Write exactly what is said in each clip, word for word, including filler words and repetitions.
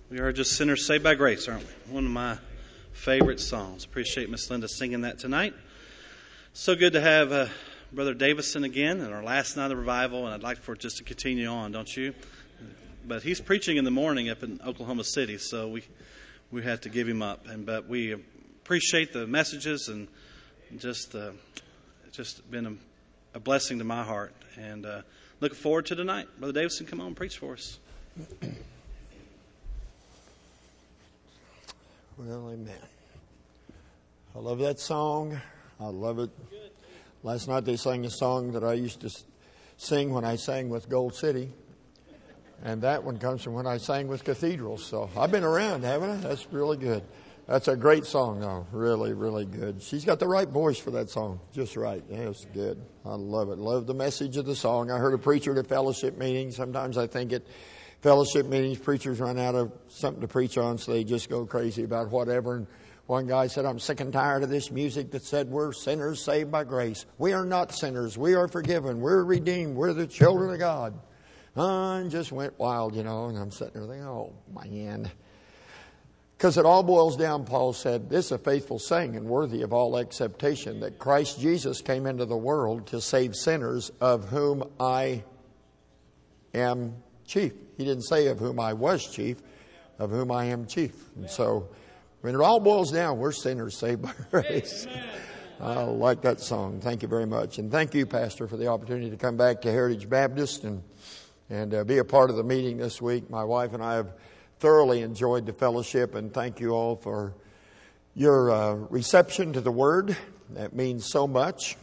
We are just sinners saved by grace, aren't we? One of my favorite songs. Appreciate Miss Linda singing that tonight. So good to have uh, Brother Davison again in our last night of revival, and I'd like for it just to continue on, don't you? But he's preaching in the morning up in Oklahoma City, so we we had to give him up. And but we appreciate the messages, and just uh, it's just been a, a blessing to my heart. And uh, looking forward to tonight. Brother Davison, come on and preach for us. Well, amen. I love that song. I love it. Last night they sang a song that I used to sing when I sang with Gold City. And that one comes from when I sang with Cathedrals. So I've been around, haven't I? That's really good. That's a great song, though. Really, really good. She's got the right voice for that song. Just right. Yeah, it's good. I love it. Love the message of the song. I heard a preacher at a fellowship meeting. Sometimes I think it fellowship meetings, preachers run out of something to preach on, so they just go crazy about whatever. And one guy said, I'm sick and tired of this music that said we're sinners saved by grace. We are not sinners. We are forgiven. We're redeemed. We're the children of God. Uh, and just went wild, you know, and I'm sitting there thinking, oh, man. Because it all boils down, Paul said, this is a faithful saying and worthy of all acceptation, that Christ Jesus came into the world to save sinners, of whom I am chief. He didn't say of whom I was chief, of whom I am chief. And so when it all boils down, we're sinners saved by grace. I like that song. Thank you very much. And thank you, Pastor, for the opportunity to come back to Heritage Baptist and and uh, be a part of the meeting this week. My wife and I have thoroughly enjoyed the fellowship, and thank you all for your uh, reception to the Word. That means so much.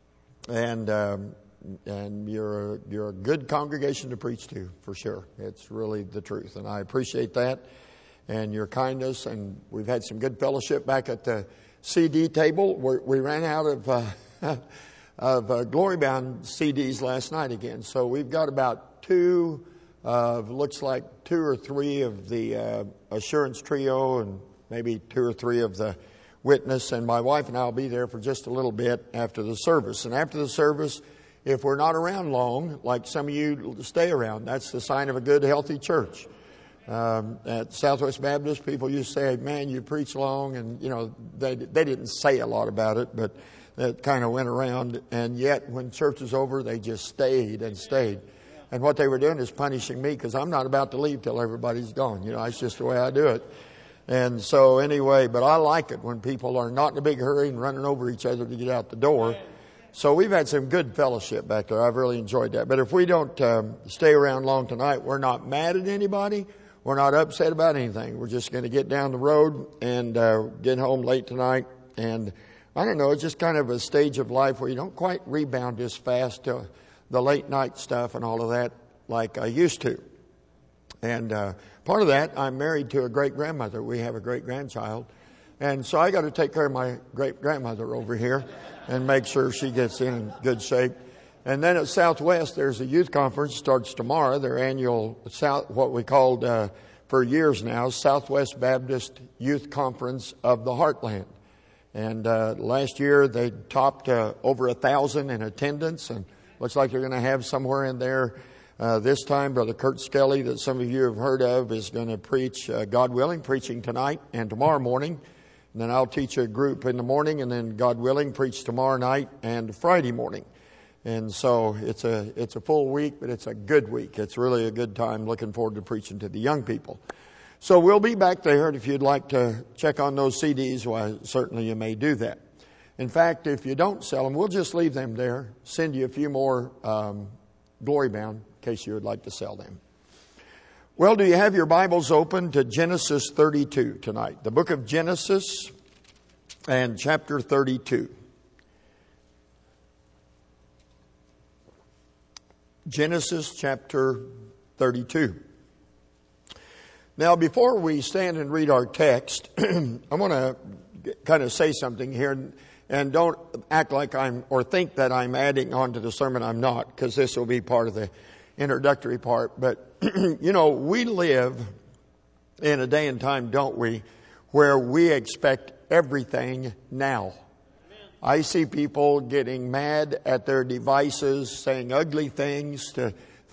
And um, And you're a, you're a good congregation to preach to, for sure. It's really the truth. And I appreciate that and your kindness. And we've had some good fellowship back at the C D table. We're, we ran out of uh, of uh, Glory Bound C Ds last night again. So we've got about two, uh, looks like two or three of the uh, Assurance Trio and maybe two or three of the Witness. And my wife and I will be there for just a little bit after the service. And after the service, if we're not around long, like some of you stay around, that's the sign of a good, healthy church. Um, at Southwest Baptist, people used to say, man, you preach long. And, you know, they they didn't say a lot about it, but it kind of went around. And yet, when church was over, they just stayed and stayed. And what they were doing is punishing me because I'm not about to leave till everybody's gone. You know, it's just the way I do it. And so anyway, but I like it when people are not in a big hurry and running over each other to get out the door. So we've had some good fellowship back there. I've really enjoyed that. But if we don't um, stay around long tonight, we're not mad at anybody. We're not upset about anything. We're just going to get down the road and uh, get home late tonight. And I don't know, it's just kind of a stage of life where you don't quite rebound as fast to the late night stuff and all of that like I used to. And uh, part of that, I'm married to a great-grandmother. We have a great-grandchild. And so I got to take care of my great-grandmother over here and make sure she gets in good shape. And then at Southwest, there's a youth conference, starts tomorrow, their annual, South, what we called uh, for years now, Southwest Baptist Youth Conference of the Heartland. And uh, last year they topped uh, over a thousand in attendance, and looks like they're going to have somewhere in there uh, this time. Brother Kurt Skelly, that some of you have heard of, is going to preach, uh, God willing, preaching tonight and tomorrow morning. And then I'll teach a group in the morning, and then, God willing, preach tomorrow night and Friday morning. And so it's a it's a full week, but it's a good week. It's really a good time. Looking forward to preaching to the young people. So we'll be back there, and if you'd like to check on those C Ds, well, certainly you may do that. In fact, if you don't sell them, we'll just leave them there, send you a few more um, Glory Bound in case you would like to sell them. Well, do you have your Bibles open to Genesis thirty-two tonight? The book of Genesis and chapter thirty-two. Genesis chapter thirty-two. Now, before we stand and read our text, I want to kind of say something here, and don't act like I'm, or think that I'm adding on to the sermon. I'm not, because this will be part of the introductory part. But, you know, we live in a day and time, don't we, where we expect everything now. I see people getting mad at their devices, saying ugly things to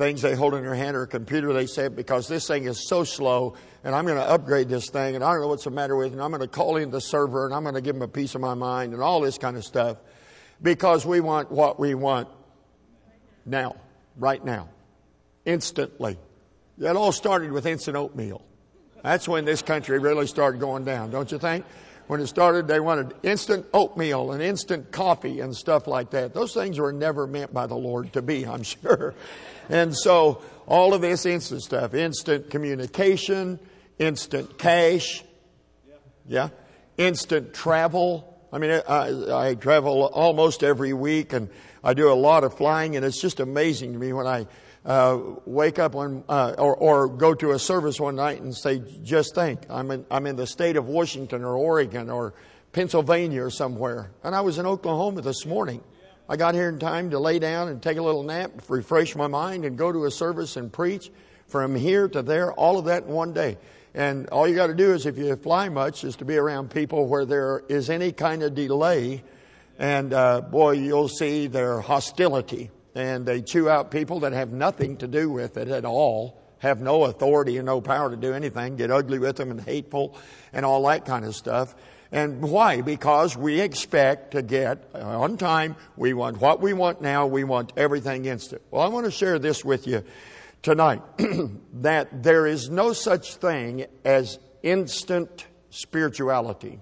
things they hold in their hand or a computer, they say, because this thing is so slow and I'm going to upgrade this thing and I don't know what's the matter with it and I'm going to call in the server and I'm going to give them a piece of my mind and all this kind of stuff because we want what we want now, right now, instantly. That all started with instant oatmeal. That's when this country really started going down, don't you think? When it started, they wanted instant oatmeal and instant coffee and stuff like that. Those things were never meant by the Lord to be, I'm sure. And so all of this instant stuff, instant communication, instant cash, yeah, instant travel. I mean, I, I travel almost every week and I do a lot of flying, and it's just amazing to me when I uh, wake up one, uh, or, or go to a service one night and say, just think, I'm in, I'm in the state of Washington or Oregon or Pennsylvania or somewhere. And I was in Oklahoma this morning. I got here in time to lay down and take a little nap, refresh my mind, and go to a service and preach from here to there, all of that in one day. And all you got to do is, if you fly much, is to be around people where there is any kind of delay. And uh, boy, you'll see their hostility. And they chew out people that have nothing to do with it at all, have no authority and no power to do anything, get ugly with them and hateful and all that kind of stuff. And why? Because we expect to get on time. We want what we want now. We want everything instant. Well, I want to share this with you tonight, that there is no such thing as instant spirituality.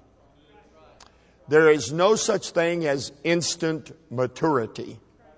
There is no such thing as instant maturity.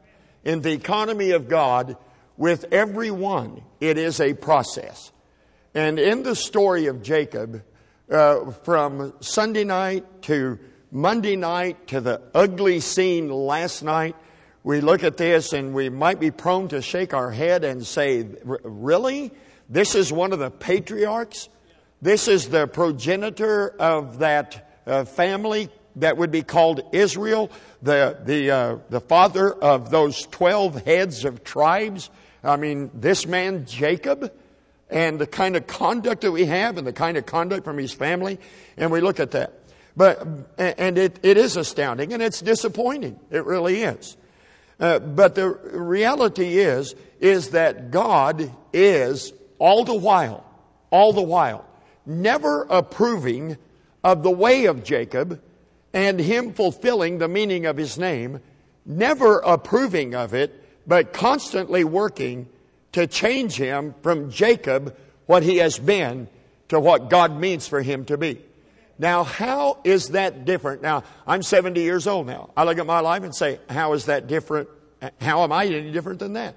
In the economy of God, with everyone, it is a process. And in the story of Jacob, uh, from Sunday night to Monday night to the ugly scene last night, we look at this and we might be prone to shake our head and say, really? This is one of the patriarchs? This is the progenitor of that uh, family that would be called Israel, the the uh, the father of those twelve heads of tribes. I mean, this man Jacob, and the kind of conduct that we have, and the kind of conduct from his family, and we look at that. But and it it is astounding, and it's disappointing. It really is. Uh, but the reality is is that God is all the while, all the while, never approving of the way of Jacob, and him fulfilling the meaning of his name, never approving of it, but constantly working to change him from Jacob, what he has been, to what God means for him to be. Now, how is that different? Now, I'm seventy years old now. I look at my life and say, how is that different? How am I any different than that?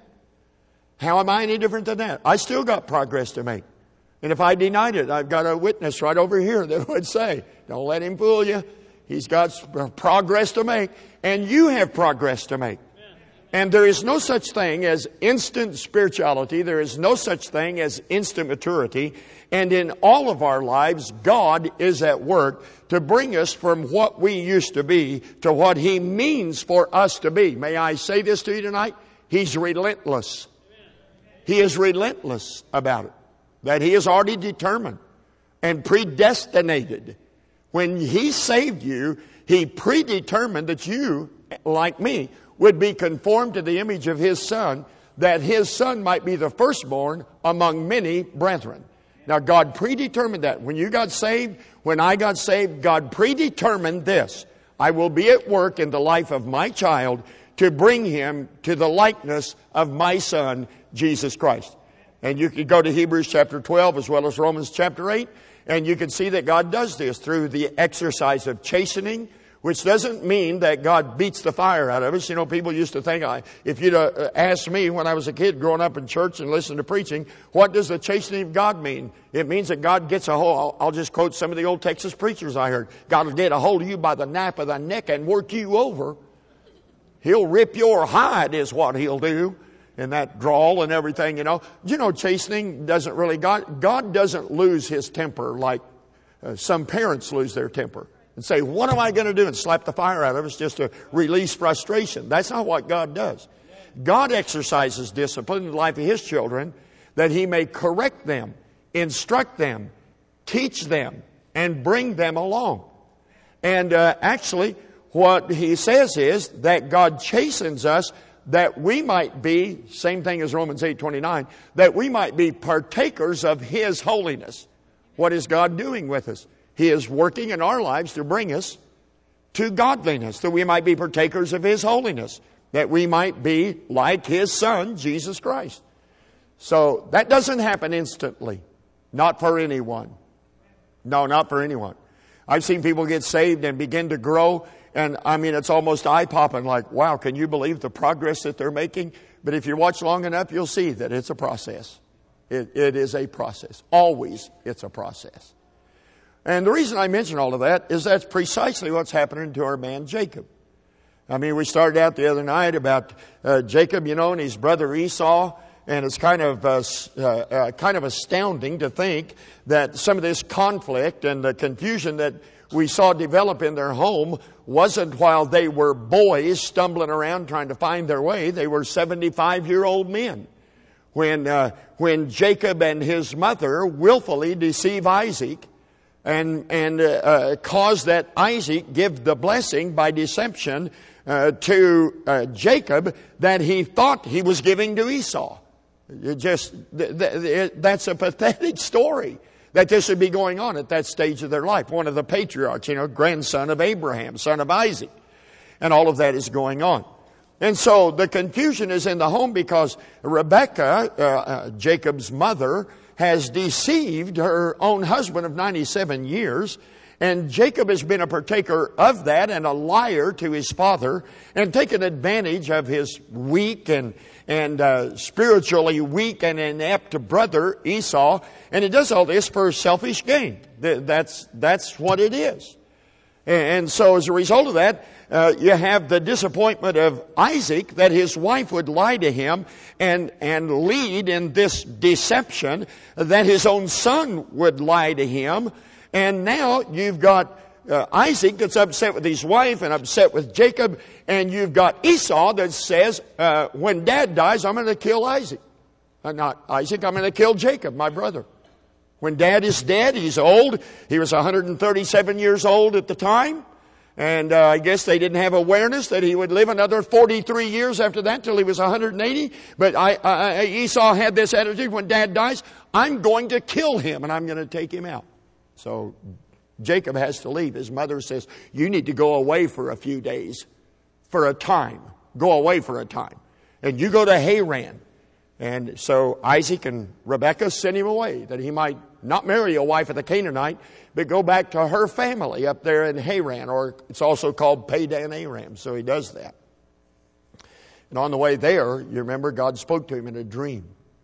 How am I any different than that? I still got progress to make. And if I denied it, I've got a witness right over here that would say, don't let him fool you. He's got progress to make, and you have progress to make. And there is no such thing as instant spirituality. There is no such thing as instant maturity. And in all of our lives, God is at work to bring us from what we used to be to what He means for us to be. May I say this to you tonight? He's relentless. He is relentless about it. That He has already determined and predestinated. When He saved you, He predetermined that you, like me, would be conformed to the image of His Son, that His Son might be the firstborn among many brethren. Now, God predetermined that. When you got saved, when I got saved, God predetermined this. I will be at work in the life of my child to bring him to the likeness of my Son, Jesus Christ. And you can go to Hebrews chapter twelve as well as Romans chapter eight. And you can see that God does this through the exercise of chastening, which doesn't mean that God beats the fire out of us. You know, people used to think, I, if you'd uh, asked me when I was a kid growing up in church and listening to preaching, what does the chastening of God mean? It means that God gets a hold, I'll, I'll just quote some of the old Texas preachers I heard. God will get a hold of you by the nape of the neck and work you over. He'll rip your hide is what He'll do. In that drawl and everything, you know. You know, chastening doesn't really, God, God doesn't lose His temper like uh, some parents lose their temper and say, what am I going to do? And slap the fire out of us just to release frustration. That's not what God does. God exercises discipline in the life of His children that He may correct them, instruct them, teach them, and bring them along. And uh, actually, what He says is that God chastens us that we might be, same thing as Romans eight twenty-nine, that we might be partakers of His holiness. What is God doing with us? He is working in our lives to bring us to godliness, that we might be partakers of His holiness, that we might be like His Son, Jesus Christ. So that doesn't happen instantly. Not for anyone. No, not for anyone. I've seen people get saved and begin to grow, and I mean, it's almost eye-popping, like, wow, can you believe the progress that they're making? But if you watch long enough, you'll see that it's a process. It, it is a process. Always, it's a process. And the reason I mention all of that is that's precisely what's happening to our man Jacob. I mean, we started out the other night about uh, Jacob, you know, and his brother Esau. And it's kind of uh, uh, uh, kind of astounding to think that some of this conflict and the confusion that we saw develop in their home wasn't while they were boys stumbling around trying to find their way. They were seventy-five-year-old men. When uh, when Jacob and his mother willfully deceive Isaac and and uh, uh, cause that Isaac give the blessing by deception uh, to uh, Jacob that he thought he was giving to Esau. It just th- th- that's a pathetic story that this would be going on at that stage of their life. One of the patriarchs, you know, grandson of Abraham, son of Isaac, and all of that is going on. And so the confusion is in the home because Rebekah, uh, uh, Jacob's mother, has deceived her own husband of ninety-seven years. And Jacob has been a partaker of that and a liar to his father and taken advantage of his weak and and uh, spiritually weak and inept brother Esau. And he does all this for selfish gain. That's, that's what it is. And so as a result of that, uh, you have the disappointment of Isaac that his wife would lie to him and, and lead in this deception, that his own son would lie to him. And now you've got uh, Isaac that's upset with his wife and upset with Jacob. And you've got Esau that says, uh, when Dad dies, I'm going to kill Isaac. Uh, not Isaac, I'm going to kill Jacob, my brother. When Dad is dead, he's old. He was one hundred thirty-seven years old at the time. And uh, I guess they didn't have awareness that he would live another forty-three years after that till he was one hundred eighty. But I, I, Esau had this attitude, when Dad dies, I'm going to kill him and I'm going to take him out. So Jacob has to leave. His mother says, you need to go away for a few days, for a time. Go away for a time. And you go to Haran. And so Isaac and Rebekah sent him away, that he might not marry a wife of the Canaanite, but go back to her family up there in Haran, or it's also called Padan Aram. So he does that. And on the way there, you remember, God spoke to him in a dream.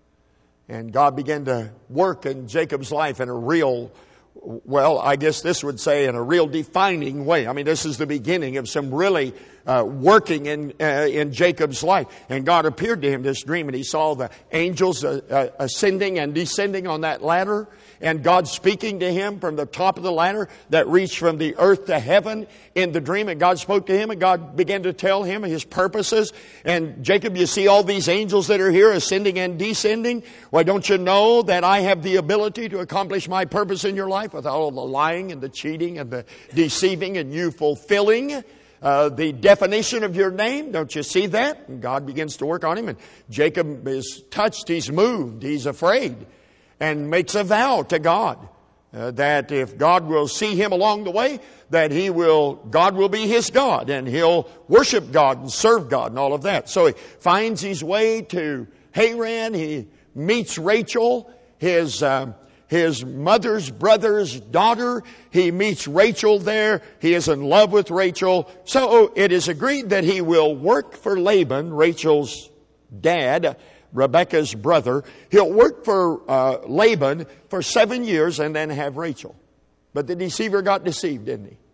And God began to work in Jacob's life in a real, well, I guess this would say in a real defining way. I mean, this is the beginning of some really uh, working in uh, in Jacob's life. And God appeared to him in this dream, and he saw the angels uh, uh, ascending and descending on that ladder, and God speaking to him from the top of the ladder that reached from the earth to heaven in the dream. And God spoke to him, and God began to tell him his purposes. And Jacob, you see all these angels that are here ascending and descending? Why, don't you know that I have the ability to accomplish my purpose in your life without all the lying and the cheating and the deceiving, and you fulfilling uh, the definition of your name? Don't you see that? And God begins to work on him, and Jacob is touched, he's moved, he's afraid, and makes a vow to God uh, that if God will see him along the way, that he will, God will be his God, and he'll worship God and serve God and all of that. So he finds his way to Haran. He meets Rachel, his uh, his mother's brother's daughter. He meets Rachel there. He is in love with Rachel. So it is agreed that he will work for Laban, Rachel's dad, Rebekah's brother. He'll work for uh, Laban for seven years and then have Rachel. But the deceiver got deceived, didn't he?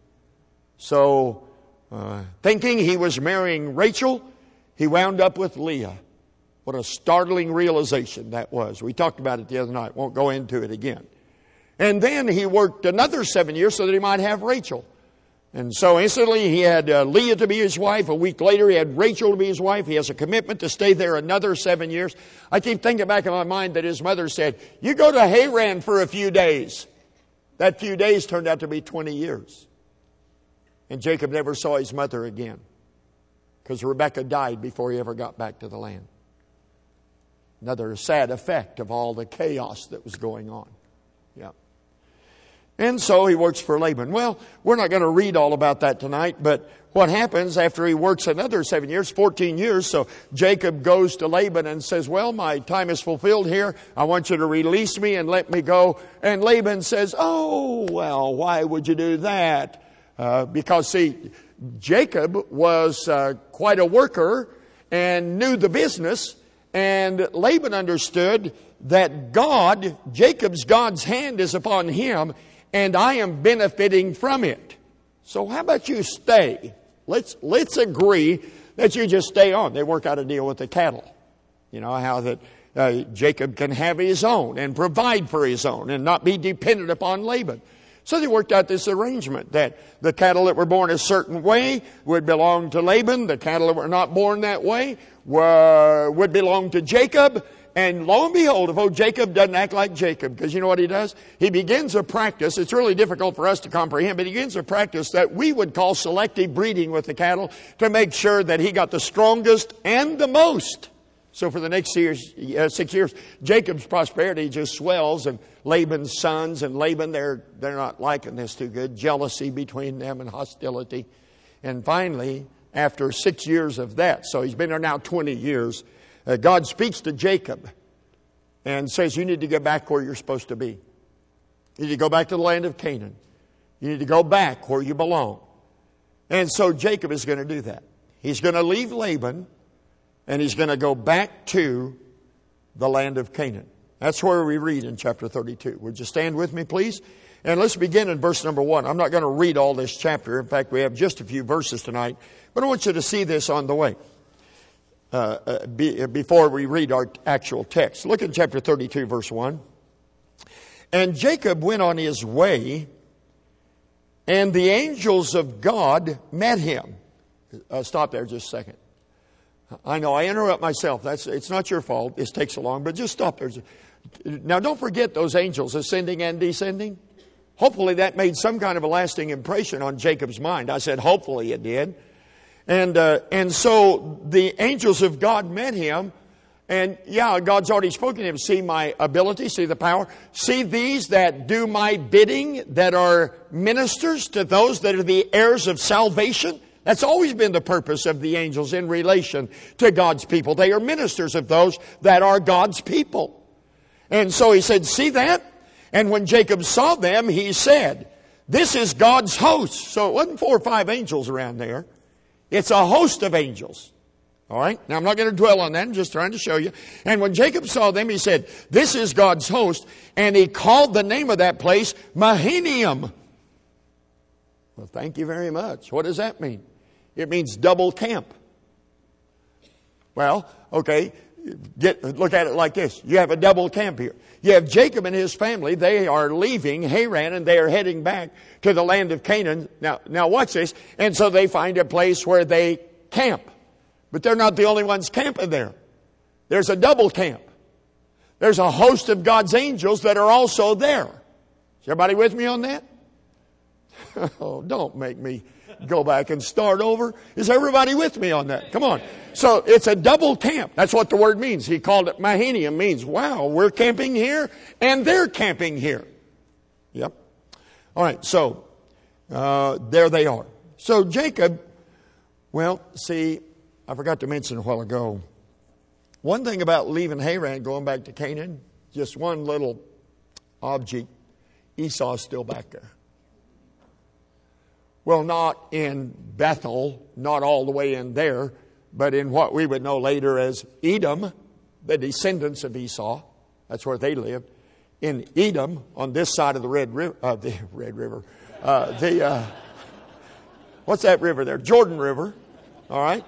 So, uh, thinking he was marrying Rachel, he wound up with Leah. What a startling realization that was. We talked about it the other night. Won't go into it again. And then he worked another seven years so that he might have Rachel. And so instantly he had uh, Leah to be his wife. A week later he had Rachel to be his wife. He has a commitment to stay there another seven years. I keep thinking back in my mind that his mother said, you go to Haran for a few days. That few days turned out to be twenty years. And Jacob never saw his mother again. because Rebekah died before he ever got back to the land. Another sad effect of all the chaos that was going on. Yeah. And so he works for Laban. Well, we're not going to read all about that tonight, but what happens after he works another seven years, fourteen years, so Jacob goes to Laban and says, well, my time is fulfilled here. I want you to release me and let me go. And Laban says, oh, well, why would you do that? Uh, because, see, Jacob was uh, quite a worker and knew the business. And Laban understood that God, Jacob's God's hand is upon him, and I am benefiting from it. So how about you stay? Let's let's agree that you just stay on. They work out a deal with the cattle. You know, how that uh, Jacob can have his own and provide for his own and not be dependent upon Laban. So they worked out this arrangement that the cattle that were born a certain way would belong to Laban. The cattle that were not born that way were, would belong to Jacob. And lo and behold, if old Jacob doesn't act like Jacob, because you know what he does? He begins a practice. It's really difficult for us to comprehend, but he begins a practice that we would call selective breeding with the cattle to make sure that he got the strongest and the most. So for the next years, uh, six years, Jacob's prosperity just swells, and Laban's sons and Laban, they're, they're not liking this too good. Jealousy between them and hostility. And finally, after six years of that, so he's been there now twenty years, uh, God speaks to Jacob and says, you need to get back where you're supposed to be. You need to go back to the land of Canaan. You need to go back where you belong. And so Jacob is going to do that. He's going to leave Laban, and he's going to go back to the land of Canaan. That's where we read in chapter thirty-two. Would you stand with me, please? And let's begin in verse number one. I'm not going to read all this chapter. In fact, we have just a few verses tonight. But I want you to see this on the way uh, uh, be, before we read our actual text. Look at chapter thirty-two, verse one. And Jacob went on his way, and the angels of God met him. Uh, stop there just a second. I know I interrupt myself. That's it's not your fault. This takes so long, but just stop there. Now, don't forget those angels ascending and descending. Hopefully that made some kind of a lasting impression on Jacob's mind. I said hopefully it did. And uh, and so the angels of God met him. And yeah, God's already spoken to him. See my ability, see the power. See these that do my bidding, that are ministers to those that are the heirs of salvation. That's always been the purpose of the angels in relation to God's people. They are ministers of those that are God's people. And so he said, see that? And when Jacob saw them, he said, this is God's host. So it wasn't four or five angels around there. It's a host of angels. All right? Now I'm not going to dwell on that. I'm just trying to show you. And when Jacob saw them, he said, this is God's host. And he called the name of that place Mahanaim. Well, thank you very much. What does that mean? It means double camp. Well, okay, get, look at it like this. You have a double camp here. You have Jacob and his family. They are leaving Haran and they are heading back to the land of Canaan. Now, now watch this. And so they find a place where they camp. But they're not the only ones camping there. There's a double camp. There's a host of God's angels that are also there. Is everybody with me on that? Oh, don't make me go back and start over. Is everybody with me on that? Come on. So it's a double camp. That's what the word means. He called it Mahanaim. Means, wow, we're camping here and they're camping here. Yep. All right. So uh, there they are. So Jacob, well, see, I forgot to mention a while ago. One thing about leaving Haran, going back to Canaan, just one little object. Esau's still back there. Well, not in Bethel, not all the way in there, but in what we would know later as Edom, the descendants of Esau. That's where they lived. In Edom, on this side of the Red River, uh, the Red River, uh, the uh, what's that river there? Jordan River. All right.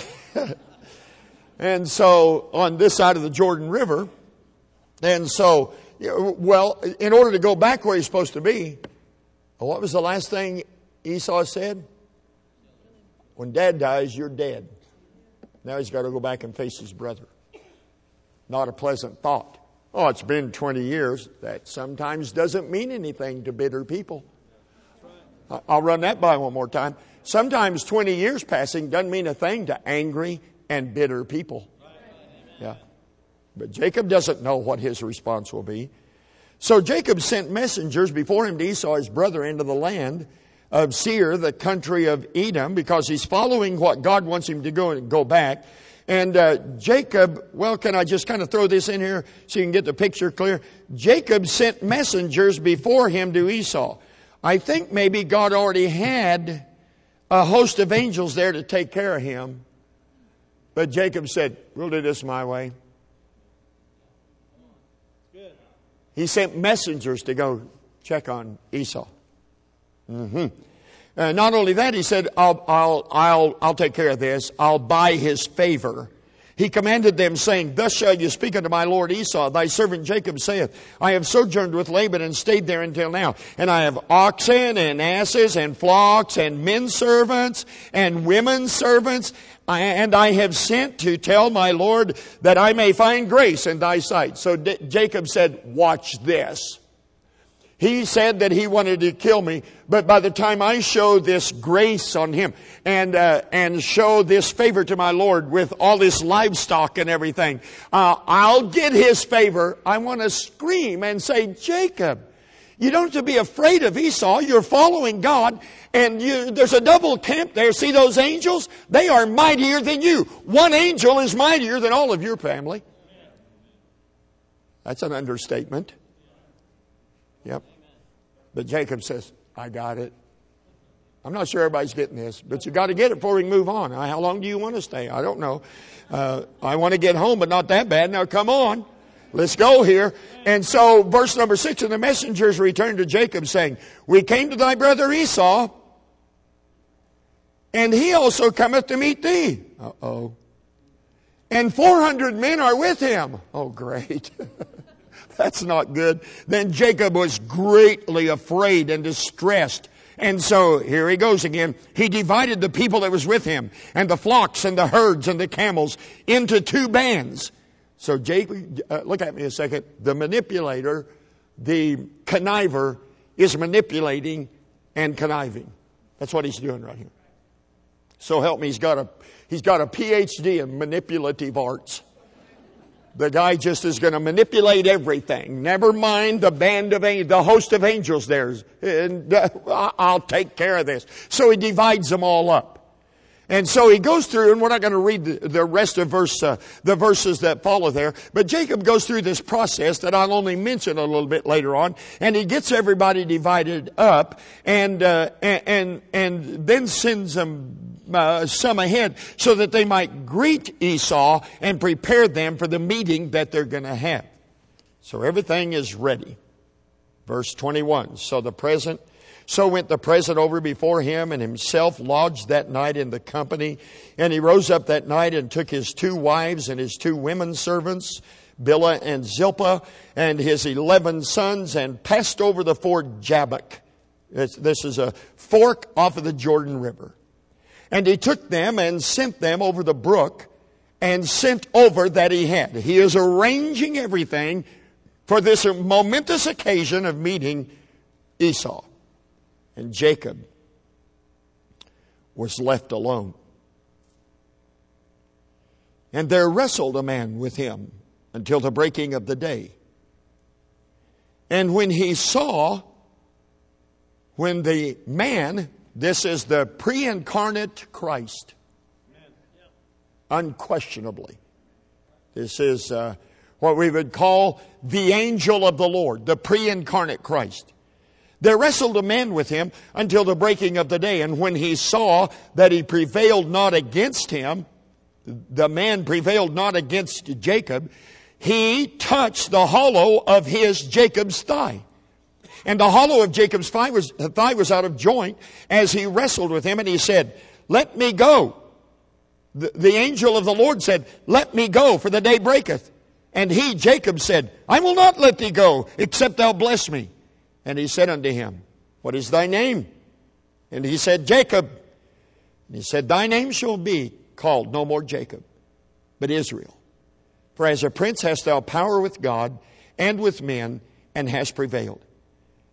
And so on this side of the Jordan River, and so, well, in order to go back where he's supposed to be, what was the last thing Esau said? When Dad dies, you're dead. Now he's got to go back and face his brother. Not a pleasant thought. Oh, it's been twenty years. That sometimes doesn't mean anything to bitter people. I'll run that by one more time. Sometimes twenty years passing doesn't mean a thing to angry and bitter people. Yeah. But Jacob doesn't know what his response will be. So Jacob sent messengers before him to Esau, his brother, into the land of Seir, the country of Edom, because he's following what God wants him to go and go back. And uh, Jacob, well, can I just kind of throw this in here so you can get the picture clear? Jacob sent messengers before him to Esau. I think maybe God already had a host of angels there to take care of him. But Jacob said, we'll do this my way. He sent messengers to go check on Esau. Mm-hmm. Uh, not only that, he said, I'll, I'll, I'll, I'll take care of this. I'll buy his favor. He commanded them, saying, thus shall you speak unto my lord Esau. Thy servant Jacob saith, I have sojourned with Laban and stayed there until now. And I have oxen and asses and flocks and men servants and women servants. And I have sent to tell my Lord that I may find grace in thy sight. So D- Jacob said, watch this. He said that he wanted to kill me, but by the time I show this grace on him and uh, and show this favor to my Lord with all this livestock and everything, uh, I'll get his favor. I want to scream and say, Jacob, you don't have to be afraid of Esau. You're following God, and you, there's a double camp there. See those angels? They are mightier than you. One angel is mightier than all of your family. That's an understatement. Yep. But Jacob says, I got it. I'm not sure everybody's getting this, but you got to get it before we can move on. How long do you want to stay? I don't know. Uh, I want to get home, but not that bad. Now come on. Let's go here. And so verse number six, and the messengers returned to Jacob saying, we came to thy brother Esau, and he also cometh to meet thee. Uh-oh. And four hundred men are with him. Oh, great. That's not good. Then Jacob was greatly afraid and distressed. And so, here he goes again. He divided the people that was with him, and the flocks and the herds and the camels, into two bands. So Jacob, uh, look at me a second. The manipulator, the conniver, is manipulating and conniving. That's what he's doing right here. So help me, he's got a, he's got a P H D in manipulative arts. The guy just is going to manipulate everything. Never mind the band of angels, the host of angels there. And uh, I'll take care of this. So he divides them all up. And so he goes through, and we're not going to read the, the rest of verse, uh, the verses that follow there. But Jacob goes through this process that I'll only mention a little bit later on. And he gets everybody divided up, and uh, and, and and then sends them Uh, some ahead so that they might greet Esau and prepare them for the meeting that they're going to have. So everything is ready. Verse twenty-one. So the present, so went the present over before him, and himself lodged that night in the company. And he rose up that night and took his two wives and his two women servants, Bilhah and Zilpah, and his eleven sons, and passed over the ford Jabbok. This, this is a fork off of the Jordan River. And he took them and sent them over the brook, and sent over that he had. He is arranging everything for this momentous occasion of meeting Esau. And Jacob was left alone. And there wrestled a man with him until the breaking of the day. And when he saw, when the man, this is the pre-incarnate Christ, unquestionably. This is uh, what we would call the angel of the Lord, the pre-incarnate Christ. There wrestled a man with him until the breaking of the day. And when he saw that he prevailed not against him, the man prevailed not against Jacob, he touched the hollow of his Jacob's thigh. And the hollow of Jacob's thigh was, thigh was out of joint as he wrestled with him. And he said, let me go. The, the angel of the Lord said, let me go, for the day breaketh. And he, Jacob, said, I will not let thee go, except thou bless me. And he said unto him, what is thy name? And he said, Jacob. And he said, thy name shall be called no more Jacob, but Israel. For as a prince hast thou power with God and with men, and hast prevailed.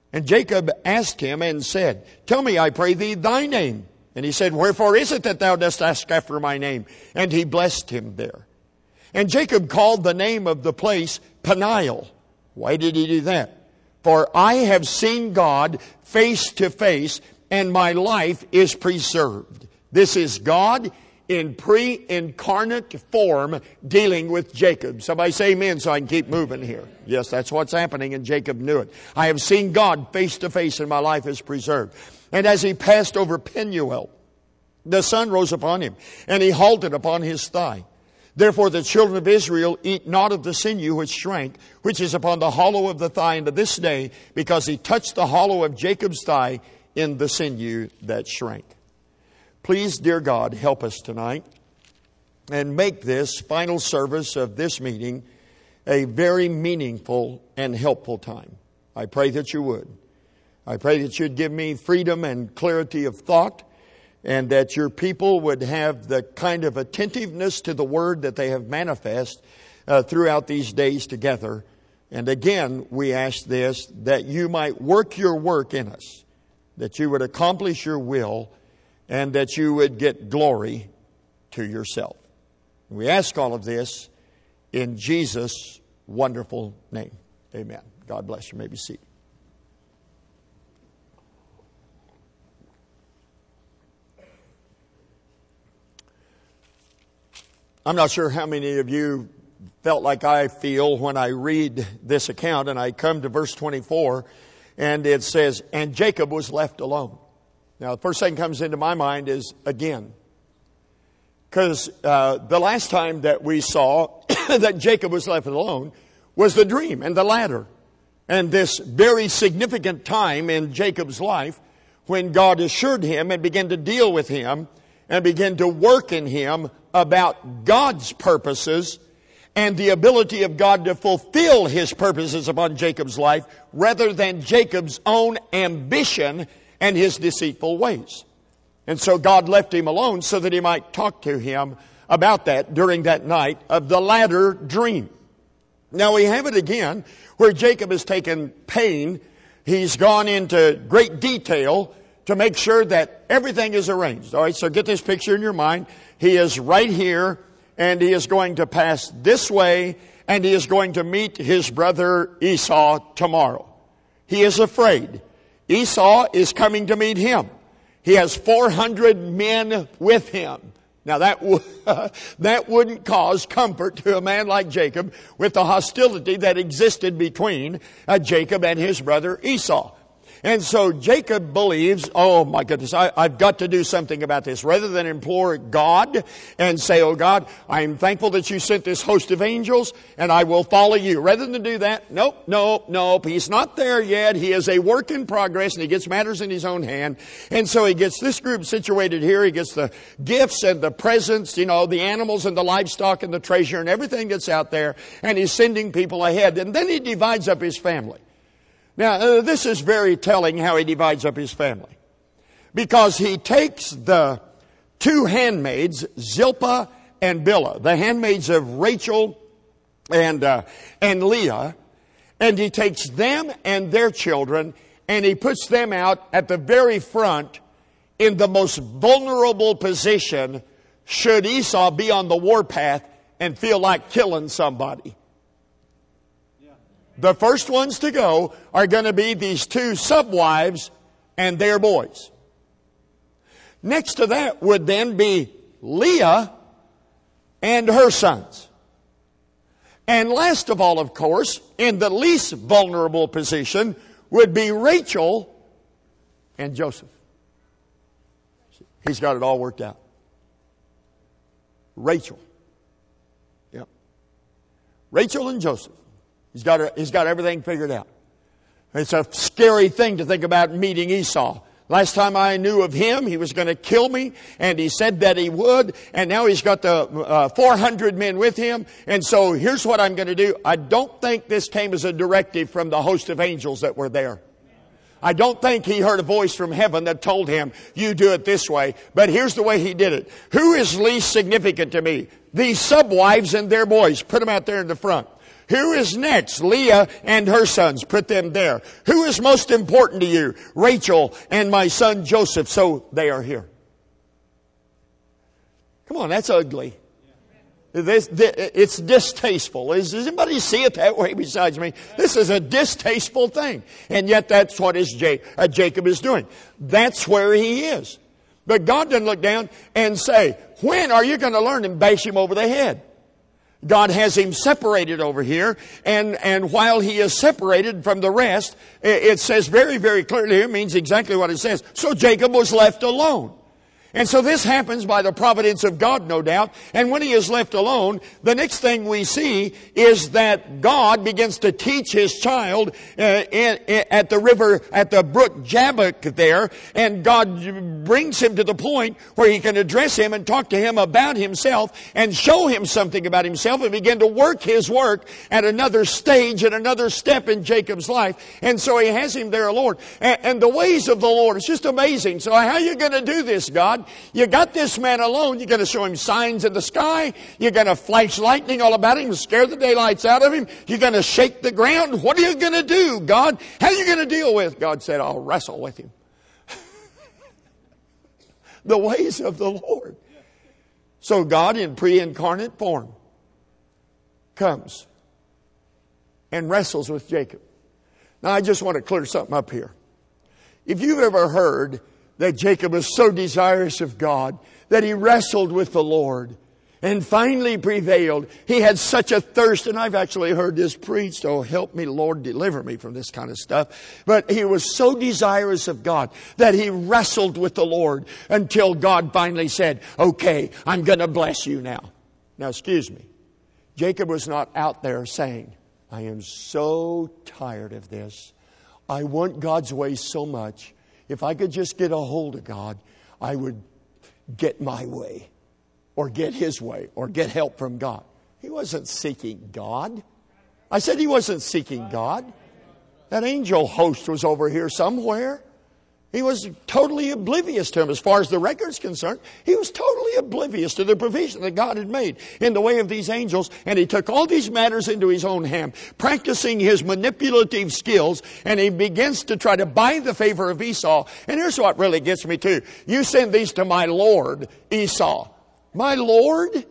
And Jacob asked him and said, Tell me, I pray thee, thy name. And he said, Wherefore is it that thou dost ask after my name? And he blessed him there. And Jacob called the name of the place Peniel. Why did he do that? For I have seen God face to face, and my life is preserved. This is God in pre-incarnate form dealing with Jacob. Somebody say amen so I can keep moving here. Yes, that's what's happening, and Jacob knew it. I have seen God face to face, and my life is preserved. And as he passed over Penuel, the sun rose upon him, and he halted upon his thigh. Therefore the children of Israel eat not of the sinew which shrank, which is upon the hollow of the thigh unto this day, because he touched the hollow of Jacob's thigh in the sinew that shrank. Please, dear God, help us tonight and make this final service of this meeting a very meaningful and helpful time. I pray that you would. I pray that you'd give me freedom and clarity of thought, and that your people would have the kind of attentiveness to the Word that they have manifest uh, throughout these days together. And again, we ask this, that you might work your work in us, that you would accomplish your will, and that you would get glory to yourself. We ask all of this in Jesus' wonderful name. Amen. God bless you. You may be seated. I'm not sure how many of you felt like I feel when I read this account and I come to verse twenty-four and it says, and Jacob was left alone. Now, the first thing that comes into my mind is again. Because uh, the last time that we saw that Jacob was left alone was the dream and the ladder. And this very significant time in Jacob's life when God assured him and began to deal with him and began to work in him about God's purposes and the ability of God to fulfill His purposes upon Jacob's life rather than Jacob's own ambition and his deceitful ways. And so God left him alone so that He might talk to him about that during that night of the ladder dream. Now we have it again where Jacob has taken pain. He's gone into great detail to make sure that everything is arranged. All right, so get this picture in your mind. He is right here, and he is going to pass this way, and he is going to meet his brother Esau tomorrow. He is afraid. Esau is coming to meet him. He has four hundred men with him. Now that w- that wouldn't cause comfort to a man like Jacob with the hostility that existed between uh, Jacob and his brother Esau. And so Jacob believes, oh my goodness, I, I've got to do something about this. Rather than implore God and say, oh God, I'm thankful that you sent this host of angels and I will follow you. Rather than do that, nope, nope, nope. He's not there yet. He is a work in progress and he gets matters in his own hand. And so he gets this group situated here. He gets the gifts and the presents, you know, the animals and the livestock and the treasure and everything that's out there. And he's sending people ahead. And then he divides up his family. Now, uh, this is very telling how he divides up his family. Because he takes the two handmaids, Zilpah and Bilhah, the handmaids of Rachel and, uh, and Leah, and he takes them and their children, and he puts them out at the very front in the most vulnerable position should Esau be on the warpath and feel like killing somebody. The first ones to go are going to be these two subwives and their boys. Next to that would then be Leah and her sons. And last of all, of course, in the least vulnerable position would be Rachel and Joseph. He's got it all worked out. Rachel. Yep. Rachel and Joseph. He's got, he's got everything figured out. It's a scary thing to think about meeting Esau. Last time I knew of him, he was going to kill me, and he said that he would, and now he's got the uh, four hundred men with him, and so here's what I'm going to do. I don't think this came as a directive from the host of angels that were there. I don't think he heard a voice from heaven that told him, you do it this way. But here's the way he did it. Who is least significant to me? These subwives and their boys. Put them out there in the front. Who is next? Leah and her sons. Put them there. Who is most important to you? Rachel and my son Joseph. So they are here. Come on, that's ugly. This, this, it's distasteful. Does anybody see it that way besides me? This is a distasteful thing. And yet that's what is J, uh, Jacob is doing. That's where he is. But God doesn't look down and say, when are you going to learn, and bash him over the head? God has him separated over here, and, and while he is separated from the rest, it says very, very clearly here, it means exactly what it says. So Jacob was left alone. And so this happens by the providence of God, no doubt. And when he is left alone, the next thing we see is that God begins to teach his child uh, in, in, at the river, at the brook Jabbok there. And God brings him to the point where he can address him and talk to him about himself and show him something about himself and begin to work his work at another stage, at another step in Jacob's life. And so he has him there, Lord. And, and the ways of the Lord, it's just amazing. So how are you going to do this, God? You got this man alone. You're going to show him signs in the sky. You're going to flash lightning all about him, scare the daylights out of him. You're going to shake the ground. What are you going to do, God? How are you going to deal with? God said, I'll wrestle with him. The ways of the Lord. So God in pre-incarnate form comes and wrestles with Jacob. Now I just want to clear something up here. If you've ever heard that Jacob was so desirous of God that he wrestled with the Lord and finally prevailed. He had such a thirst, and I've actually heard this preached. Oh, help me, Lord, deliver me from this kind of stuff. But he was so desirous of God that he wrestled with the Lord until God finally said, okay, I'm going to bless you now. Now, excuse me. Jacob was not out there saying, I am so tired of this. I want God's way so much. If I could just get a hold of God, I would get my way or get his way or get help from God. He wasn't seeking God. I said he wasn't seeking God. That angel host was over here somewhere. He was totally oblivious to him as far as the record's concerned. He was totally oblivious to the provision that God had made in the way of these angels. And he took all these matters into his own hand, practicing his manipulative skills. And he begins to try to buy the favor of Esau. And here's what really gets me too. You send these to my Lord Esau. My Lord?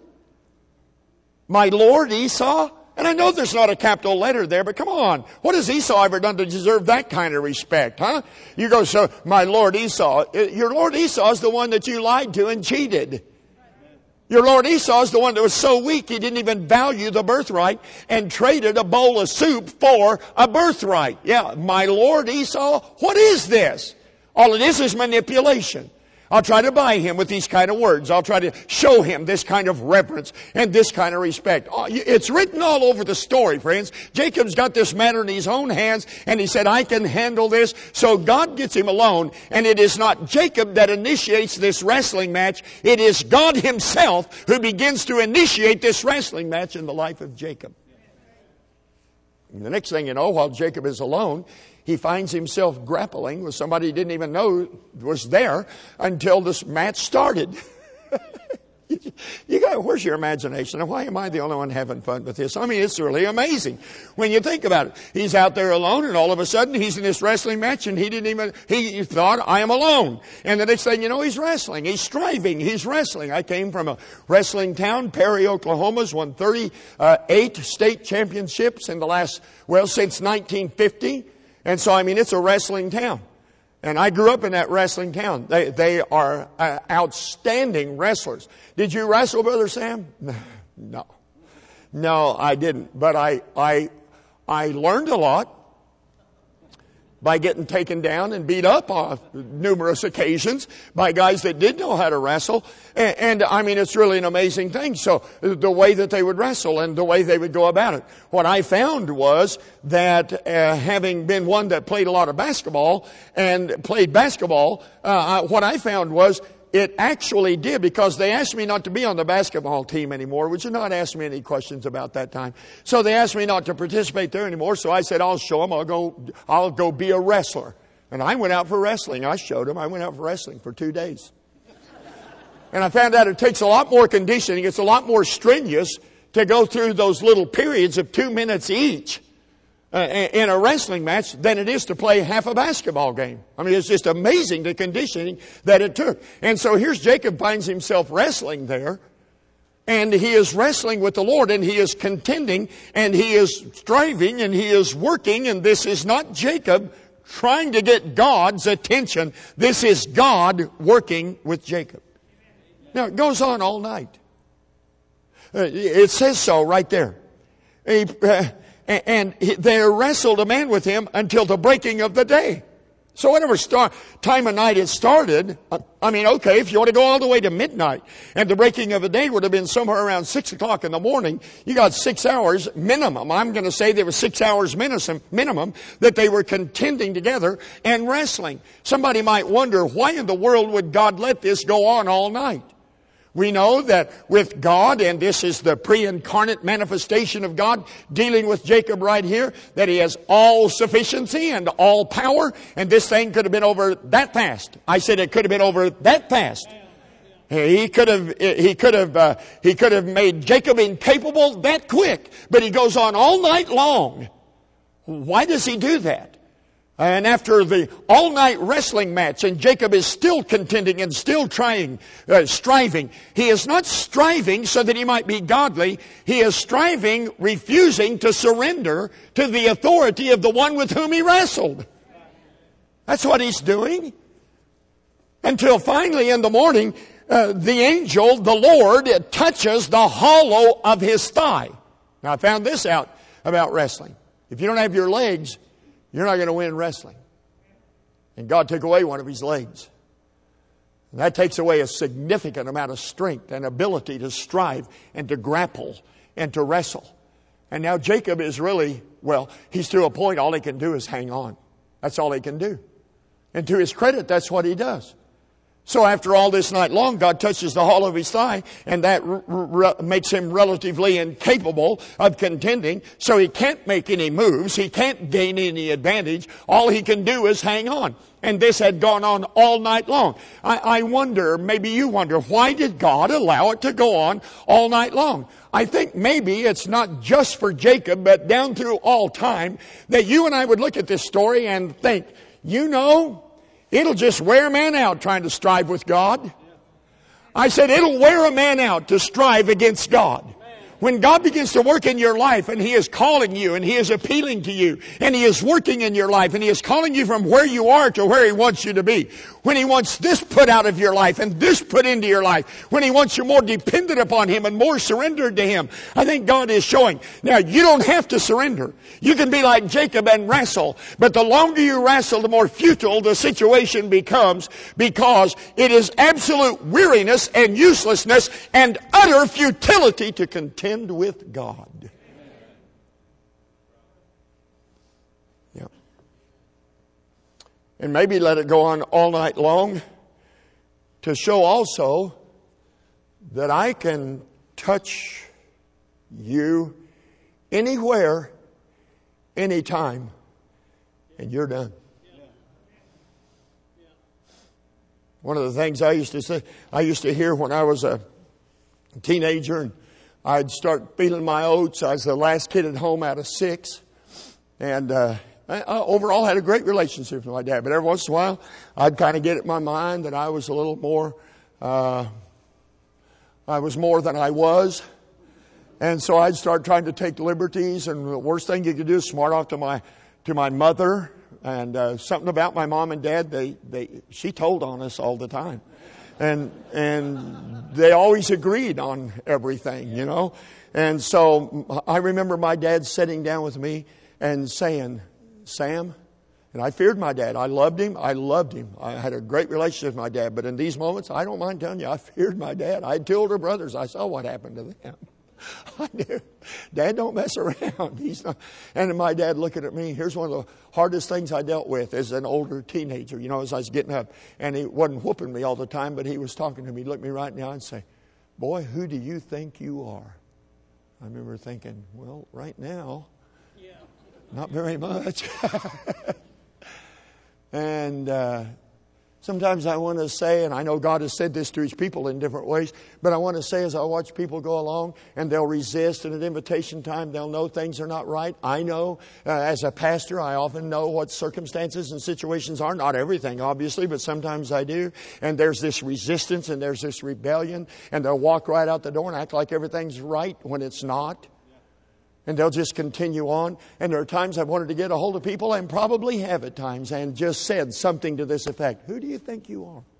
My Lord Esau? And I know there's not a capital letter there, but come on. What has Esau ever done to deserve that kind of respect, huh? You go, so my Lord Esau. Your Lord Esau is the one that you lied to and cheated. Your Lord Esau is the one that was so weak he didn't even value the birthright and traded a bowl of soup for a birthright. Yeah, my Lord Esau, what is this? All it is is manipulation. I'll try to buy him with these kind of words. I'll try to show him this kind of reverence and this kind of respect. It's written all over the story, friends. Jacob's got this matter in his own hands, and he said, I can handle this. So God gets him alone, and it is not Jacob that initiates this wrestling match. It is God himself who begins to initiate this wrestling match in the life of Jacob. And the next thing you know, while Jacob is alone, he finds himself grappling with somebody he didn't even know was there until this match started. You got, where's your imagination? And why am I the only one having fun with this? I mean, it's really amazing when you think about it. He's out there alone, and all of a sudden he's in this wrestling match, and he didn't even, he thought, I am alone. And the next thing you know, he's wrestling. He's striving. He's wrestling. I came from a wrestling town. Perry, Oklahoma's won thirty-eight state championships in the last, well, since nineteen fifty. And so, I mean, it's a wrestling town. And I grew up in that wrestling town. They they are uh, outstanding wrestlers. Did you wrestle, Brother Sam? No. No, I didn't. But I I I learned a lot by getting taken down and beat up on numerous occasions by guys that did know how to wrestle. And, and I mean, it's really an amazing thing. So the way that they would wrestle and the way they would go about it. What I found was that uh, having been one that played a lot of basketball and played basketball, uh, what I found was it actually did, because they asked me not to be on the basketball team anymore, which you not ask me any questions about that time. So they asked me not to participate there anymore. So I said, I'll show them. I'll go, I'll go be a wrestler. And I went out for wrestling. I showed them. I went out for wrestling for two days. And I found out it takes a lot more conditioning. It's a lot more strenuous to go through those little periods of two minutes each uh, in a wrestling match than it is to play half a basketball game. I mean, it's just amazing the conditioning that it took. And so here's Jacob finds himself wrestling there. And he is wrestling with the Lord, and he is contending, and he is striving, and he is working. And this is not Jacob trying to get God's attention. This is God working with Jacob. Now, it goes on all night. Uh, it says so right there. He, uh, and they wrestled a man with him until the breaking of the day. So whatever start, time of night it started, I mean, okay, if you want to go all the way to midnight, and the breaking of the day would have been somewhere around six o'clock in the morning, you got six hours minimum. I'm going to say there was six hours minimum that they were contending together and wrestling. Somebody might wonder, why in the world would God let this go on all night? We know that with God, and this is the pre-incarnate manifestation of God dealing with Jacob right here, that He has all sufficiency and all power, and this thing could have been over that fast. I said it could have been over that fast. He could have, he could have, uh, he could have made Jacob incapable that quick, but He goes on all night long. Why does He do that? And after the all-night wrestling match, and Jacob is still contending and still trying, uh, striving. He is not striving so that he might be godly. He is striving, refusing to surrender to the authority of the one with whom he wrestled. That's what he's doing. Until finally in the morning, uh, the angel, the Lord, touches the hollow of his thigh. Now I found this out about wrestling. If you don't have your legs, you're not going to win wrestling. And God took away one of his legs. And that takes away a significant amount of strength and ability to strive and to grapple and to wrestle. And now Jacob is really, well, he's to a point all he can do is hang on. That's all he can do. And to his credit, that's what he does. So after all this night long, God touches the hollow of his thigh, and that r- r- makes him relatively incapable of contending. So he can't make any moves. He can't gain any advantage. All he can do is hang on. And this had gone on all night long. I, I wonder, maybe you wonder, why did God allow it to go on all night long? I think maybe it's not just for Jacob, but down through all time, that you and I would look at this story and think, you know, it'll just wear a man out trying to strive with God. I said it'll wear a man out to strive against God. When God begins to work in your life and He is calling you and He is appealing to you and He is working in your life and He is calling you from where you are to where He wants you to be. When He wants this put out of your life and this put into your life. When He wants you more dependent upon Him and more surrendered to Him. I think God is showing. Now, you don't have to surrender. You can be like Jacob and wrestle. But the longer you wrestle, the more futile the situation becomes, because it is absolute weariness and uselessness and utter futility to contend with God. Yeah. And maybe let it go on all night long to show also that I can touch you anywhere, anytime, and you're done. One of the things I used to say, I used to hear when I was a teenager, and I'd start feeling my oats. I was the last kid at home out of six. And uh, I, I overall had a great relationship with my dad. But every once in a while, I'd kind of get it in my mind that I was a little more, uh, I was more than I was. And so I'd start trying to take liberties. And the worst thing you could do is smart off to my to my mother. And uh, something about my mom and dad, they, they she told on us all the time. And and they always agreed on everything, you know. And so I remember my dad sitting down with me and saying, Sam, and I feared my dad. I loved him. I loved him. I had a great relationship with my dad. But in these moments, I don't mind telling you, I feared my dad. I had two older brothers. I saw what happened to them. I knew, Dad don't mess around. He's not. And my dad looking at me, here's one of the hardest things I dealt with as an older teenager, you know, as I was getting up. And he wasn't whooping me all the time, but he was talking to me. He'd look me right in the eye and say, boy, who do you think you are? I remember thinking, well, right now, yeah. Not very much. and uh, Sometimes I want to say, and I know God has said this to His people in different ways, but I want to say as I watch people go along and they'll resist, and at invitation time they'll know things are not right. I know, uh, as a pastor, I often know what circumstances and situations are. Not everything, obviously, but sometimes I do. And there's this resistance and there's this rebellion, and they'll walk right out the door and act like everything's right when it's not. And they'll just continue on. And there are times I've wanted to get a hold of people, and probably have at times, and just said something to this effect. Who do you think you are?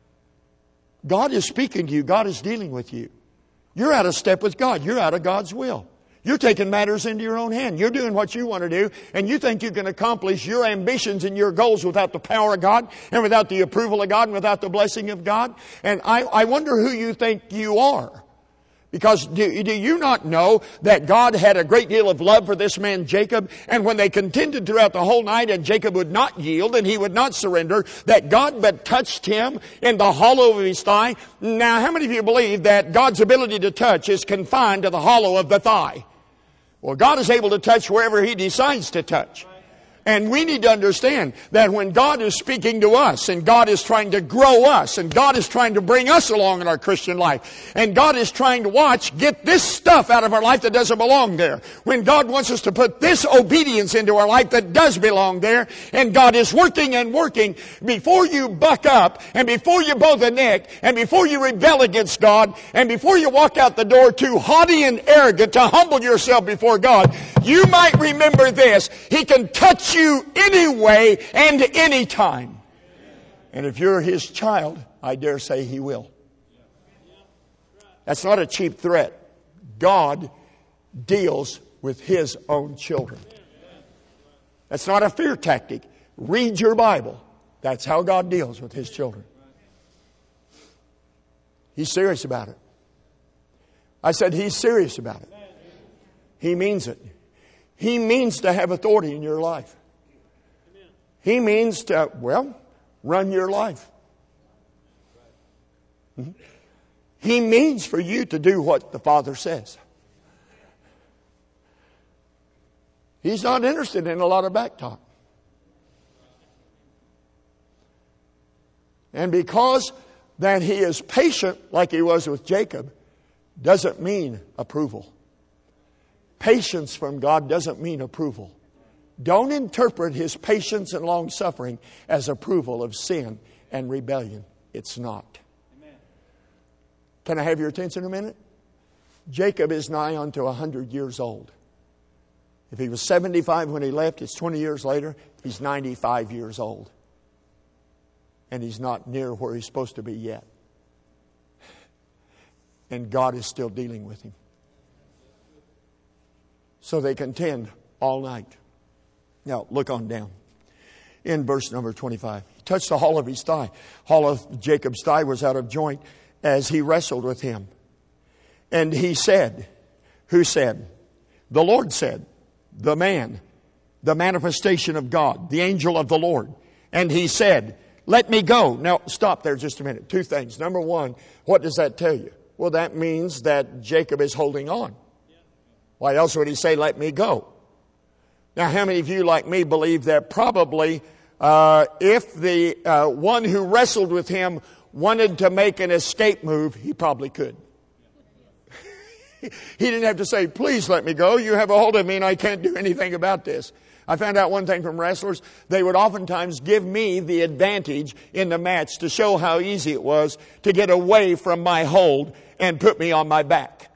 God is speaking to you. God is dealing with you. You're out of step with God. You're out of God's will. You're taking matters into your own hand. You're doing what you want to do, and you think you can accomplish your ambitions and your goals without the power of God, and without the approval of God, and without the blessing of God. And I, I wonder who you think you are. Because do, do you not know that God had a great deal of love for this man Jacob? And when they contended throughout the whole night and Jacob would not yield and he would not surrender, that God but touched him in the hollow of his thigh. Now, how many of you believe that God's ability to touch is confined to the hollow of the thigh? Well, God is able to touch wherever He decides to touch. And we need to understand that when God is speaking to us, and God is trying to grow us, and God is trying to bring us along in our Christian life, and God is trying to watch, get this stuff out of our life that doesn't belong there. When God wants us to put this obedience into our life that does belong there, and God is working and working, before you buck up, and before you bow the neck, and before you rebel against God, and before you walk out the door too haughty and arrogant to humble yourself before God, you might remember this. He can touch you you anyway and any time. And if you're His child, I dare say He will. That's not a cheap threat. God deals with His own children. That's not a fear tactic. Read your Bible. That's how God deals with His children. He's serious about it. I said He's serious about it. He means it. He means to have authority in your life. He means to, well, run your life. Mm-hmm. He means for you to do what the Father says. He's not interested in a lot of back talk. And because that He is patient like He was with Jacob, doesn't mean approval. Patience from God doesn't mean approval. Don't interpret His patience and long suffering as approval of sin and rebellion. It's not. Amen. Can I have your attention a minute? Jacob is nigh unto a hundred years old. If he was seventy-five when he left, it's twenty years later, he's ninety-five years old. And he's not near where he's supposed to be yet. And God is still dealing with him. So they contend all night. Now, look on down. In verse number twenty-five. He touched the hollow of his thigh. Hollow of Jacob's thigh was out of joint as he wrestled with him. And he said, who said? The Lord said, the man, the manifestation of God, the angel of the Lord. And he said, let me go. Now, stop there just a minute. Two things. Number one, what does that tell you? Well, that means that Jacob is holding on. Why else would he say, let me go? Now, how many of you, like me, believe that probably uh, if the uh, one who wrestled with him wanted to make an escape move, he probably could. He didn't have to say, please let me go. You have a hold of me and I can't do anything about this. I found out one thing from wrestlers. They would oftentimes give me the advantage in the match to show how easy it was to get away from my hold and put me on my back.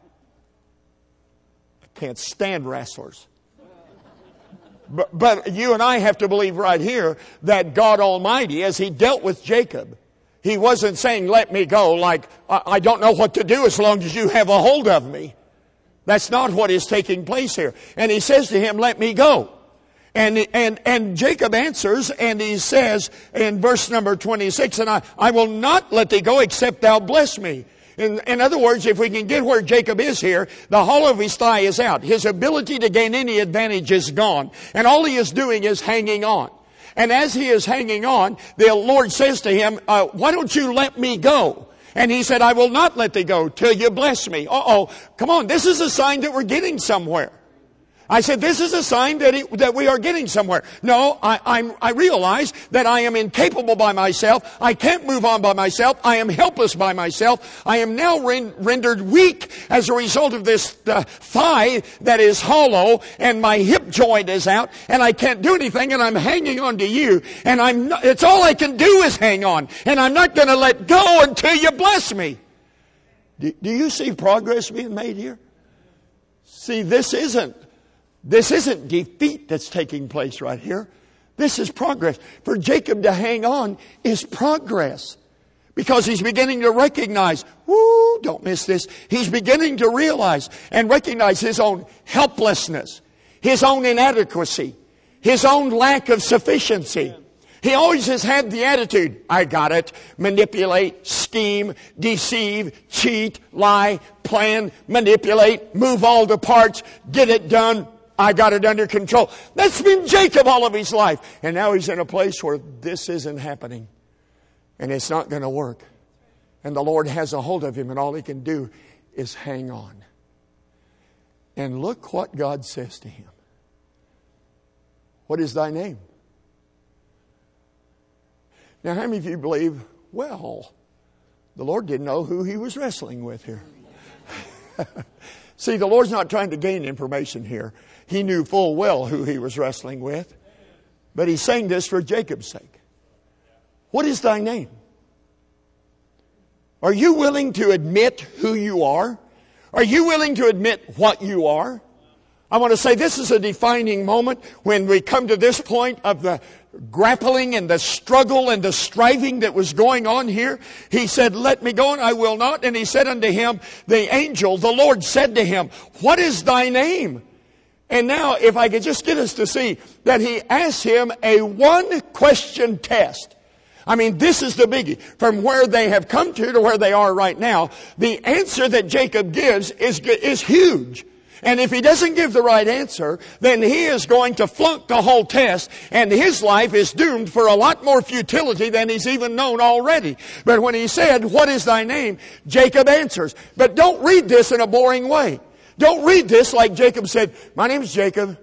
I can't stand wrestlers. But, but you and I have to believe right here that God Almighty, as He dealt with Jacob, He wasn't saying, let me go, like, I, I don't know what to do as long as you have a hold of me. That's not what is taking place here. And He says to him, let me go. And, and, and Jacob answers and he says in verse number twenty-six, and I, I will not let thee go except thou bless me. In, in other words, if we can get where Jacob is here, the hollow of his thigh is out. His ability to gain any advantage is gone. And all he is doing is hanging on. And as he is hanging on, the Lord says to him, uh, why don't you let me go? And he said, I will not let thee go till you bless me. Uh-oh, come on, this is a sign that we're getting somewhere. I said, this is a sign that it, that we are getting somewhere. No, I, I'm, I realize that I am incapable by myself. I can't move on by myself. I am helpless by myself. I am now ren- rendered weak as a result of this uh, thigh that is hollow, and my hip joint is out, and I can't do anything, and I'm hanging on to you, and I'm not, it's all I can do is hang on, and I'm not going to let go until you bless me. Do, do you see progress being made here? See, this isn't This isn't defeat that's taking place right here. This is progress. For Jacob to hang on is progress. Because he's beginning to recognize, whoo, don't miss this. He's beginning to realize and recognize his own helplessness, his own inadequacy, his own lack of sufficiency. He always has had the attitude, I got it, manipulate, scheme, deceive, cheat, lie, plan, manipulate, move all the parts, get it done. I got it under control. That's been Jacob all of his life. And now he's in a place where this isn't happening. And it's not going to work. And the Lord has a hold of him, and all he can do is hang on. And look what God says to him. What is thy name? Now, how many of you believe, well, the Lord didn't know who he was wrestling with here? See, the Lord's not trying to gain information here. He knew full well who he was wrestling with. But he's saying this for Jacob's sake. What is thy name? Are you willing to admit who you are? Are you willing to admit what you are? I want to say this is a defining moment when we come to this point of the grappling and the struggle and the striving that was going on here. He said, let me go, and I will not. And he said unto him, the angel, the Lord said to him, what is thy name? And now, if I could just get us to see that he asked him a one-question test. I mean, this is the biggie. From where they have come to to where they are right now, the answer that Jacob gives is, is huge. And if he doesn't give the right answer, then he is going to flunk the whole test, and his life is doomed for a lot more futility than he's even known already. But when he said, what is thy name? Jacob answers. But don't read this in a boring way. Don't read this like Jacob said, my name is Jacob.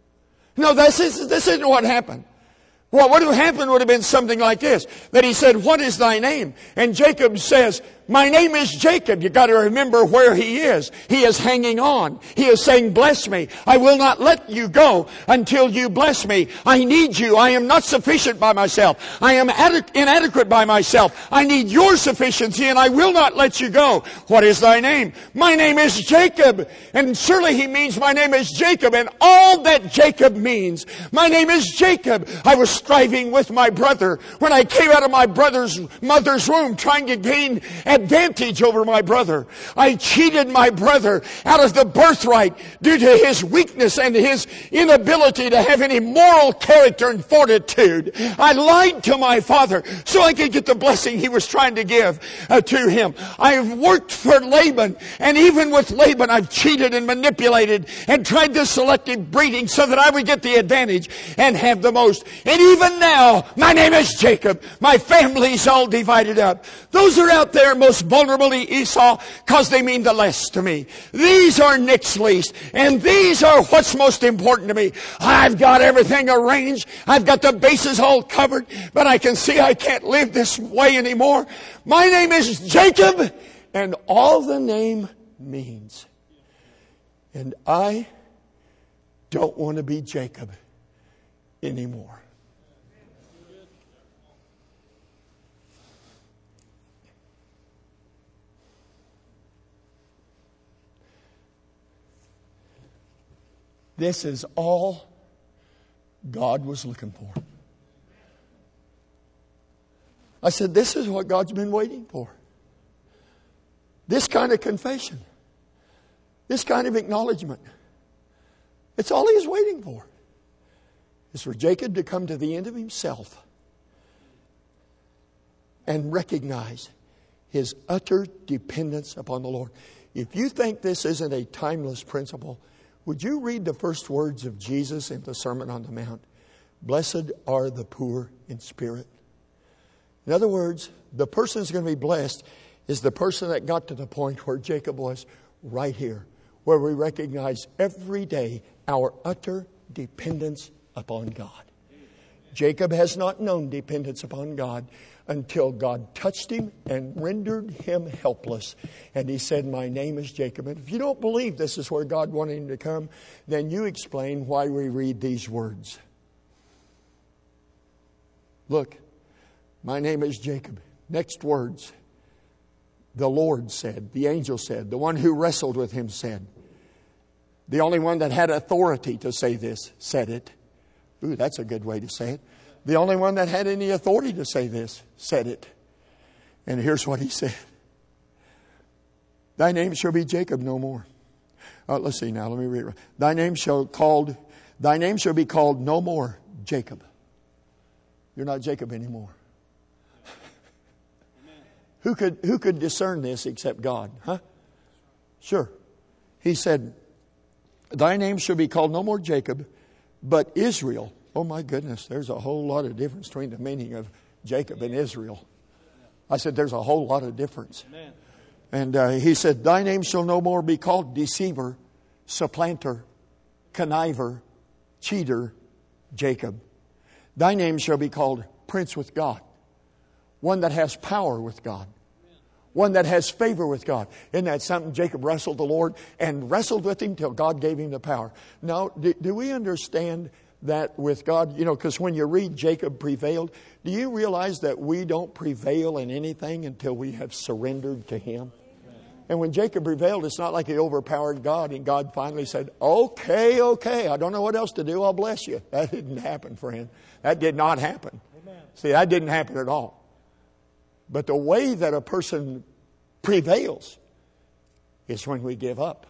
No, this, is, this isn't what happened. Well, what would have happened would have been something like this. That he said, what is thy name? And Jacob says, my name is Jacob. You've got to remember where he is. He is hanging on. He is saying, bless me. I will not let you go until you bless me. I need you. I am not sufficient by myself. I am inadequate by myself. I need your sufficiency, and I will not let you go. What is thy name? My name is Jacob. And surely he means my name is Jacob, and all that Jacob means. My name is Jacob. I was striving with my brother when I came out of my brother's mother's womb, trying to gain advantage over my brother. I cheated my brother out of the birthright due to his weakness and his inability to have any moral character and fortitude. I lied to my father so I could get the blessing he was trying to give uh, to him. I have worked for Laban, and even with Laban I've cheated and manipulated and tried this selective breeding so that I would get the advantage and have the most. And even now, my name is Jacob. My family's all divided up. Those are out there most vulnerable to Esau because they mean the less to me. These are Nick's least, and these are what's most important to me. I've got everything arranged. I've got the bases all covered, but I can see I can't live this way anymore. My name is Jacob, and all the name means. And I don't want to be Jacob anymore. This is all God was looking for. I said, this is what God's been waiting for. This kind of confession. This kind of acknowledgement. It's all he was waiting for. It's for Jacob to come to the end of himself and recognize his utter dependence upon the Lord. If you think this isn't a timeless principle, would you read the first words of Jesus in the Sermon on the Mount? Blessed are the poor in spirit. In other words, the person who's going to be blessed is the person that got to the point where Jacob was right here, where we recognize every day our utter dependence upon God. Jacob has not known dependence upon God until God touched him and rendered him helpless. And he said, my name is Jacob. And if you don't believe this is where God wanted him to come, then you explain why we read these words. Look, my name is Jacob. Next words. The Lord said, the angel said, the one who wrestled with him said. The only one that had authority to say this said it. Ooh, that's a good way to say it. The only one that had any authority to say this said it. And here's what he said. Thy name shall be Jacob no more. Uh, let's see now, let me read it. Thy name shall called, thy name shall be called no more Jacob. You're not Jacob anymore. Who could, who could discern this except God? Huh? Sure. He said, thy name shall be called no more Jacob, but Israel. Oh my goodness, there's a whole lot of difference between the meaning of Jacob and Israel. I said there's a whole lot of difference. And uh, he said, thy name shall no more be called deceiver, supplanter, conniver, cheater, Jacob. Thy name shall be called prince with God. One that has power with God. One that has favor with God. Isn't that something? Jacob wrestled the Lord and wrestled with him till God gave him the power. Now, do, do we understand that with God? You know, because when you read Jacob prevailed, do you realize that we don't prevail in anything until we have surrendered to Him? And when Jacob prevailed, it's not like he overpowered God and God finally said, okay, okay, I don't know what else to do, I'll bless you. That didn't happen, friend. That did not happen. Amen. See, that didn't happen at all. But the way that a person prevails is when we give up.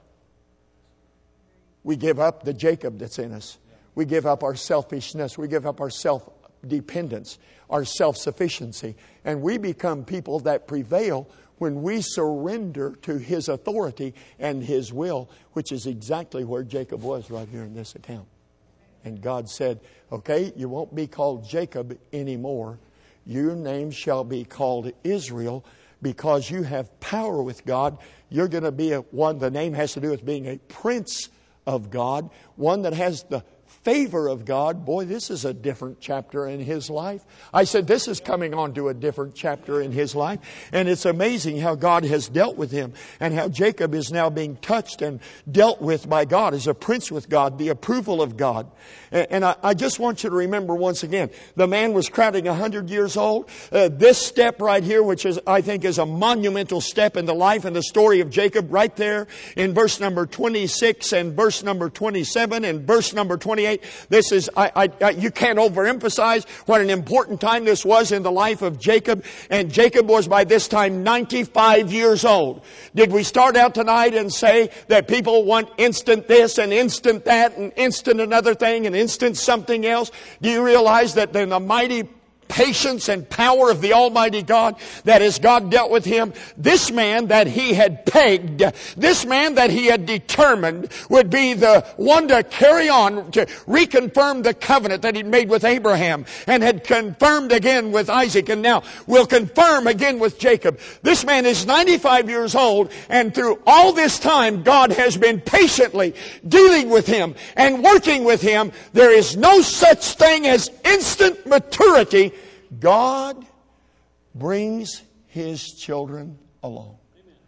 We give up the Jacob that's in us. We give up our selfishness. We give up our self-dependence, our self-sufficiency. And we become people that prevail when we surrender to His authority and His will, which is exactly where Jacob was right here in this account. And God said, okay, you won't be called Jacob anymore. Your name shall be called Israel because you have power with God. You're going to be a one, the name has to do with being a prince of God, one that has the favor of God. Boy, this is a different chapter in his life. I said this is coming on to a different chapter in his life. And it's amazing how God has dealt with him and how Jacob is now being touched and dealt with by God as a prince with God, the approval of God. And, and I, I just want you to remember once again, the man was crowding a hundred years old. Uh, this step right here, which is I think is a monumental step in the life and the story of Jacob, right there in verse number twenty-six and verse number twenty-seven and verse number twenty-eight. This is, I, I, I, you can't overemphasize what an important time this was in the life of Jacob. And Jacob was by this time ninety-five years old. Did we start out tonight and say that people want instant this and instant that and instant another thing and instant something else? Do you realize that in the mighty patience and power of the Almighty God, that as God dealt with him, this man that he had pegged, this man that he had determined would be the one to carry on, to reconfirm the covenant that he'd made with Abraham and had confirmed again with Isaac and now will confirm again with Jacob. This man is ninety-five years old, and through all this time God has been patiently dealing with him and working with him. There is no such thing as instant maturity. God brings His children along.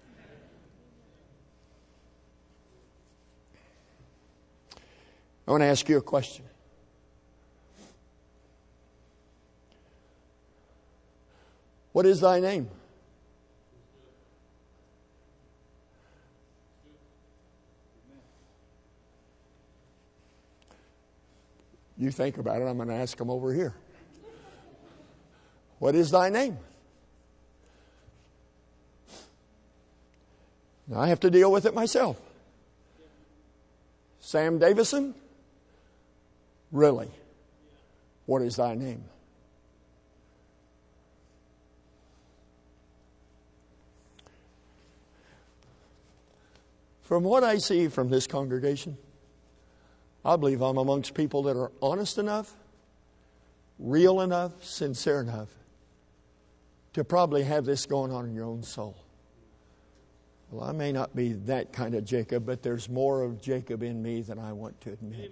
I want to ask you a question. What is thy name? You think about it. I'm going to ask them over here. What is thy name? Now, I have to deal with it myself. Sam Davison? Really? What is thy name? From what I see from this congregation, I believe I'm amongst people that are honest enough, real enough, sincere enough to probably have this going on in your own soul. Well, I may not be that kind of Jacob, but there's more of Jacob in me than I want to admit.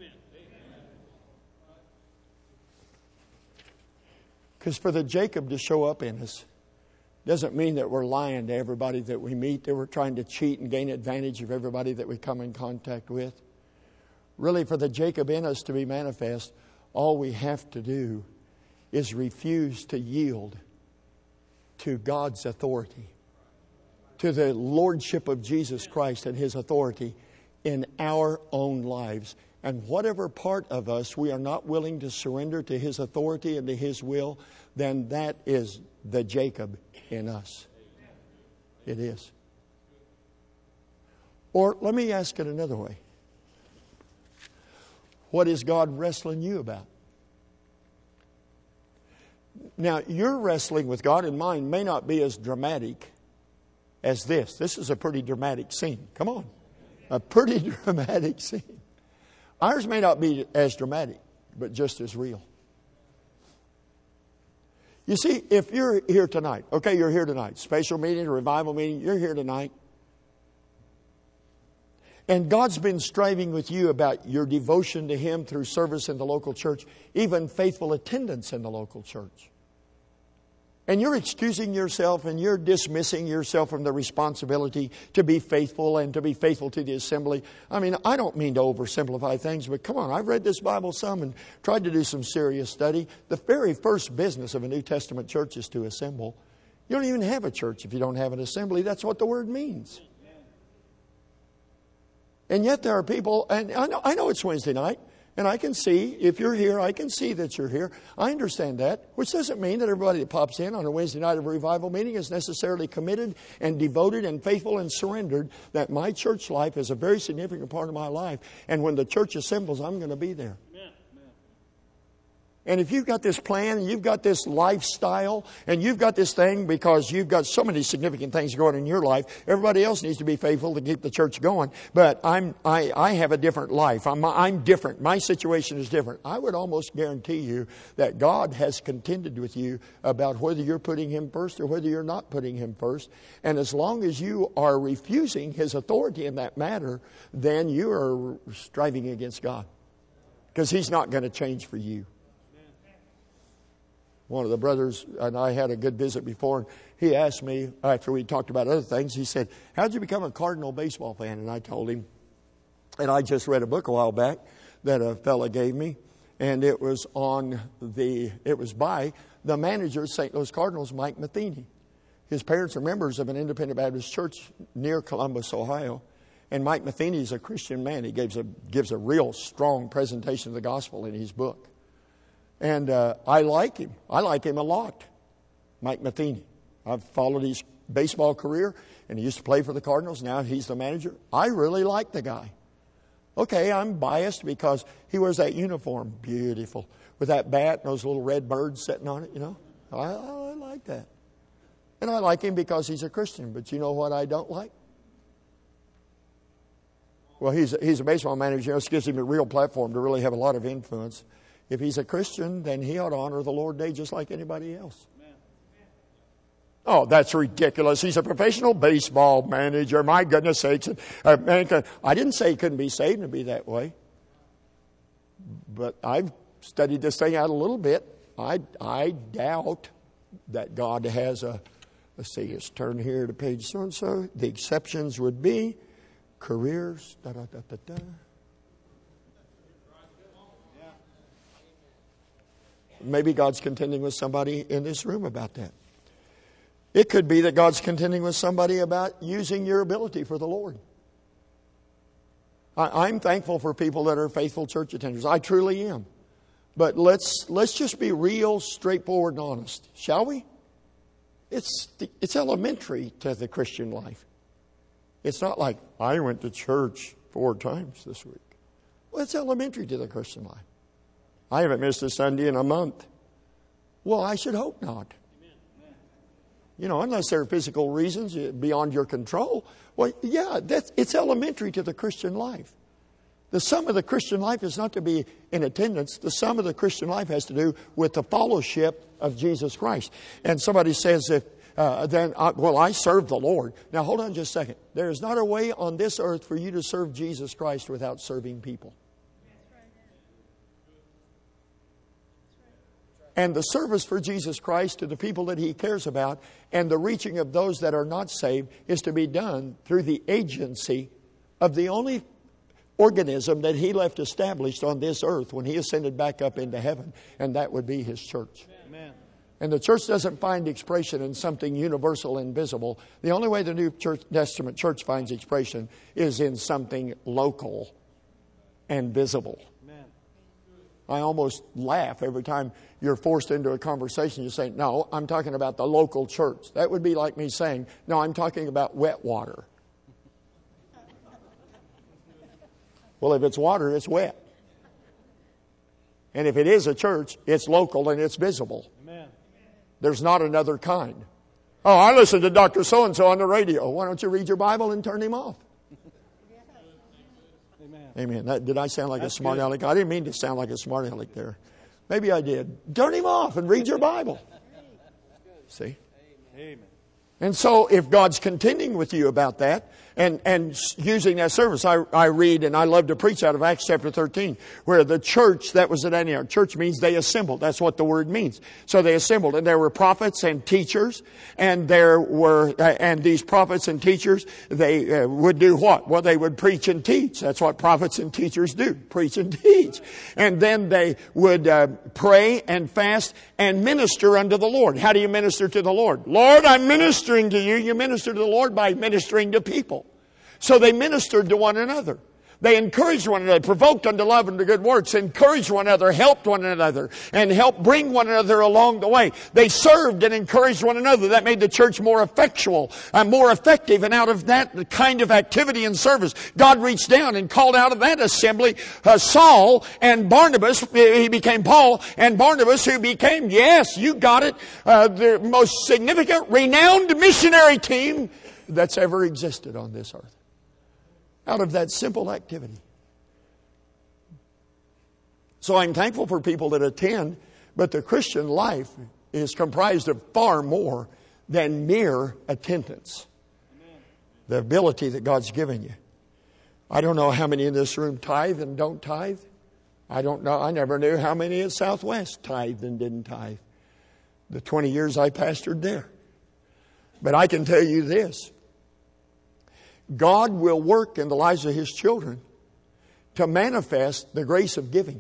Because for the Jacob to show up in us doesn't mean that we're lying to everybody that we meet, that we're trying to cheat and gain advantage of everybody that we come in contact with. Really, for the Jacob in us to be manifest, all we have to do is refuse to yield to God's authority, to the lordship of Jesus Christ and His authority in our own lives. And whatever part of us we are not willing to surrender to His authority and to His will, then that is the Jacob in us. It is. Or let me ask it another way. What is God wrestling you about? Now, your wrestling with God and mine may not be as dramatic as this. This is a pretty dramatic scene. Come on. A pretty dramatic scene. Ours may not be as dramatic, but just as real. You see, if you're here tonight, okay, you're here tonight, special meeting, a revival meeting, you're here tonight. And God's been striving with you about your devotion to Him through service in the local church, even faithful attendance in the local church. And you're excusing yourself and you're dismissing yourself from the responsibility to be faithful and to be faithful to the assembly. I mean, I don't mean to oversimplify things, but come on, I've read this Bible some and tried to do some serious study. The very first business of a New Testament church is to assemble. You don't even have a church if you don't have an assembly. That's what the word means. And yet there are people, and I know, I know it's Wednesday night, and I can see, if you're here, I can see that you're here. I understand that, which doesn't mean that everybody that pops in on a Wednesday night of a revival meeting is necessarily committed and devoted and faithful and surrendered, that my church life is a very significant part of my life. And when the church assembles, I'm going to be there. And if you've got this plan, and you've got this lifestyle, and you've got this thing because you've got so many significant things going on in your life, everybody else needs to be faithful to keep the church going. But I'm, I, I have a different life. I'm, I'm different. My situation is different. I would almost guarantee you that God has contended with you about whether you're putting Him first or whether you're not putting Him first. And as long as you are refusing His authority in that matter, then you are striving against God. Because He's not going to change for you. One of the brothers and I had a good visit before, and he asked me, after we talked about other things, he said, how'd you become a Cardinal baseball fan? And I told him, and I just read a book a while back that a fella gave me, and it was on the, it was by the manager of Saint Louis Cardinals, Mike Matheny. His parents are members of an independent Baptist church near Columbus, Ohio. And Mike Matheny is a Christian man. He gives a, gives a real strong presentation of the gospel in his book. And uh, I like him. I like him a lot, Mike Matheny. I've followed his baseball career, and he used to play for the Cardinals. Now he's the manager. I really like the guy. Okay, I'm biased because he wears that uniform, beautiful, with that bat and those little red birds sitting on it, you know. I, I like that. And I like him because he's a Christian. But you know what I don't like? Well, he's a, he's a baseball manager. You know, this gives him a real platform to really have a lot of influence. If he's a Christian, then he ought to honor the Lord Day just like anybody else. Oh, that's ridiculous. He's a professional baseball manager. My goodness sakes. Uh, man, I didn't say he couldn't be saved and be that way. But I've studied this thing out a little bit. I, I doubt that God has a, let's see, let's turn here to page so-and-so. The exceptions would be careers, da da da da da. Maybe God's contending with somebody in this room about that. It could be that God's contending with somebody about using your ability for the Lord. I, I'm thankful for people that are faithful church attenders. I truly am. But let's let's just be real, straightforward, and honest, shall we? It's the, it's elementary to the Christian life. It's not like, I went to church four times this week. Well, it's elementary to the Christian life. I haven't missed a Sunday in a month. Well, I should hope not. You know, unless there are physical reasons beyond your control. Well, yeah, that's, it's elementary to the Christian life. The sum of the Christian life is not to be in attendance. The sum of the Christian life has to do with the fellowship of Jesus Christ. And somebody says, if uh, then, I, well, I serve the Lord. Now, hold on just a second. There is not a way on this earth for you to serve Jesus Christ without serving people. And the service for Jesus Christ to the people that He cares about and the reaching of those that are not saved is to be done through the agency of the only organism that He left established on this earth when He ascended back up into heaven, and that would be His church. Amen. And the church doesn't find expression in something universal and visible. The only way the New Church, Testament church finds expression is in something local and visible. Amen. I almost laugh every time you're forced into a conversation. You say, no, I'm talking about the local church. That would be like me saying, no, I'm talking about wet water. Well, if it's water, it's wet. And if it is a church, it's local and it's visible. Amen. There's not another kind. Oh, I listen to Doctor So-and-so on the radio. Why don't you read your Bible and turn him off? Amen. Amen. That, did I sound like That's a smart good. aleck? I didn't mean to sound like a smart aleck there. Maybe I did. Turn him off and read your Bible. See? Amen. And so if God's contending with you about that, and, and using that service, I, I read and I love to preach out of Acts chapter thirteen, where the church that was at Antioch, church means they assembled. That's what the word means. So they assembled, and there were prophets and teachers, and there were, uh, and these prophets and teachers, they uh, would do what? Well, they would preach and teach. That's what prophets and teachers do, preach and teach. And then they would uh, pray and fast and minister unto the Lord. How do you minister to the Lord? Lord, I'm ministering to you. You minister to the Lord by ministering to people. So they ministered to one another. They encouraged one another, provoked unto love and to good works, encouraged one another, helped one another, and helped bring one another along the way. They served and encouraged one another. That made the church more effectual and more effective. And out of that kind of activity and service, God reached down and called out of that assembly uh, Saul and Barnabas. He became Paul and Barnabas, who became, yes, you got it, uh, the most significant, renowned missionary team that's ever existed on this earth. Out of that simple activity. So I'm thankful for people that attend, but the Christian life is comprised of far more than mere attendance. Amen. The ability that God's given you. I don't know how many in this room tithe and don't tithe. I don't know. I never knew how many at Southwest tithed and didn't tithe. The twenty years I pastored there. But I can tell you this. God will work in the lives of His children to manifest the grace of giving.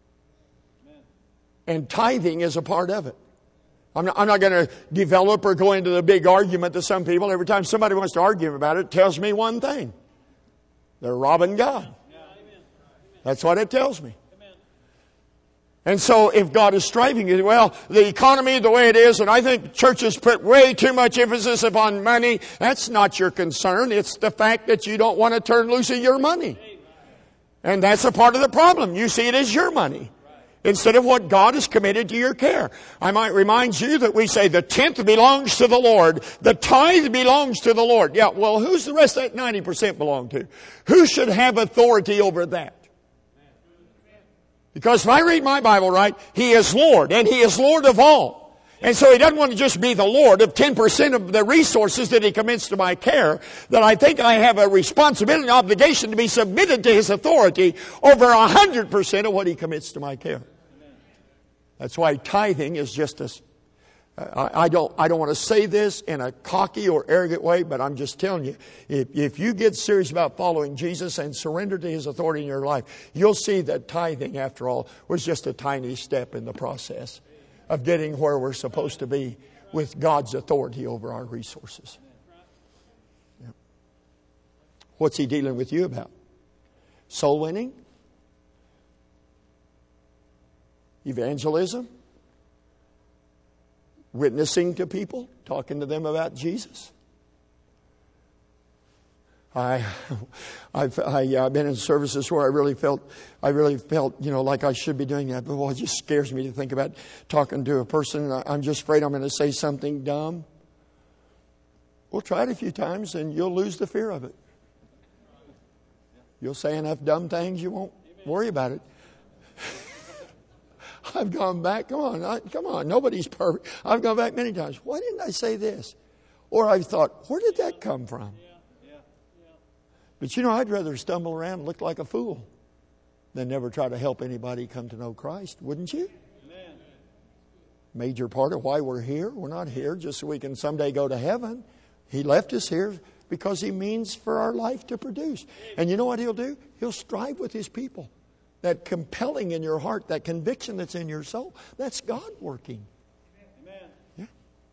And tithing is a part of it. I'm not, I'm not going to develop or go into the big argument that some people, every time somebody wants to argue about it, tells me one thing. They're robbing God. That's what it tells me. And so if God is striving you, well, the economy the way it is, and I think churches put way too much emphasis upon money, that's not your concern. It's the fact that you don't want to turn loose of your money. And that's a part of the problem. You see it as your money instead of what God has committed to your care. I might remind you that we say the tenth belongs to the Lord. The tithe belongs to the Lord. Yeah, well, who's the rest of that ninety percent belong to? Who should have authority over that? Because if I read my Bible right, He is Lord, and He is Lord of all. And so He doesn't want to just be the Lord of ten percent of the resources that He commits to my care, that I think I have a responsibility and obligation to be submitted to His authority over one hundred percent of what He commits to my care. That's why tithing is just a... I don't, I don't want to say this in a cocky or arrogant way, but I'm just telling you, if, if you get serious about following Jesus and surrender to His authority in your life, you'll see that tithing, after all, was just a tiny step in the process of getting where we're supposed to be with God's authority over our resources. Yeah. What's He dealing with you about? Soul winning? Evangelism? Witnessing to people, talking to them about Jesus. I, I've, I, I've been in services where I really felt, I really felt, you know, like I should be doing that. But well, it just scares me to think about talking to a person. I'm just afraid I'm going to say something dumb. Well, try it a few times and you'll lose the fear of it. You'll say enough dumb things, you won't worry about it. I've gone back. Come on, I, come on. Nobody's perfect. I've gone back many times. Why didn't I say this? Or I've thought, where did that come from? But you know, I'd rather stumble around and look like a fool than never try to help anybody come to know Christ, wouldn't you? Amen. Major part of why we're here. We're not here just so we can someday go to heaven. He left us here because He means for our life to produce. And you know what He'll do? He'll strive with His people. That compelling in your heart, that conviction that's in your soul, that's God working. Amen. Yeah.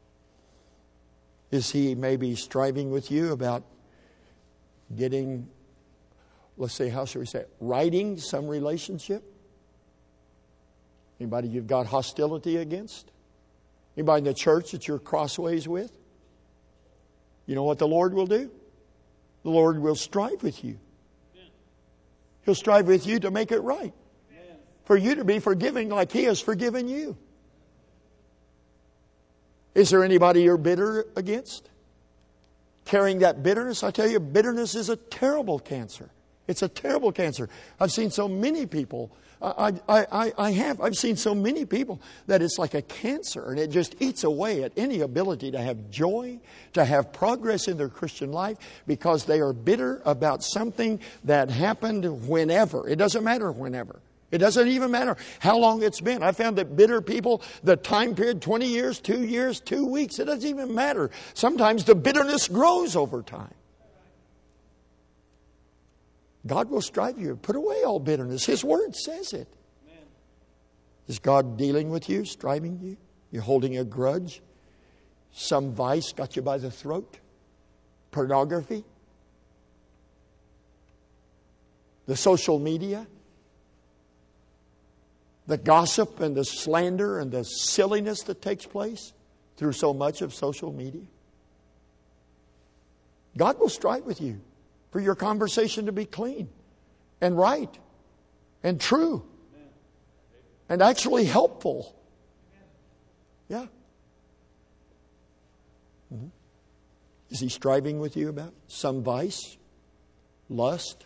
Is He maybe striving with you about getting, let's say, how should we say it, righting some relationship? Anybody you've got hostility against? Anybody in the church that you're crossways with? You know what the Lord will do? The Lord will strive with you. He'll strive with you to make it right. For you to be forgiving like He has forgiven you. Is there anybody you're bitter against? Carrying that bitterness, I tell you, bitterness is a terrible cancer. It's a terrible cancer. I've seen so many people, I, I, I, I have, I've seen so many people that it's like a cancer and it just eats away at any ability to have joy, to have progress in their Christian life because they are bitter about something that happened whenever. It doesn't matter whenever. It doesn't even matter how long it's been. I found that bitter people, the time period, twenty years, two years, two weeks, it doesn't even matter. Sometimes the bitterness grows over time. God will strive you. Put away all bitterness. His Word says it. Amen. Is God dealing with you, striving you? You're holding a grudge? Some vice got you by the throat? Pornography? The social media? The gossip and the slander and the silliness that takes place through so much of social media? God will strive with you for your conversation to be clean and right and true and actually helpful. Yeah. Mm-hmm. Is He striving with you about some vice? Lust?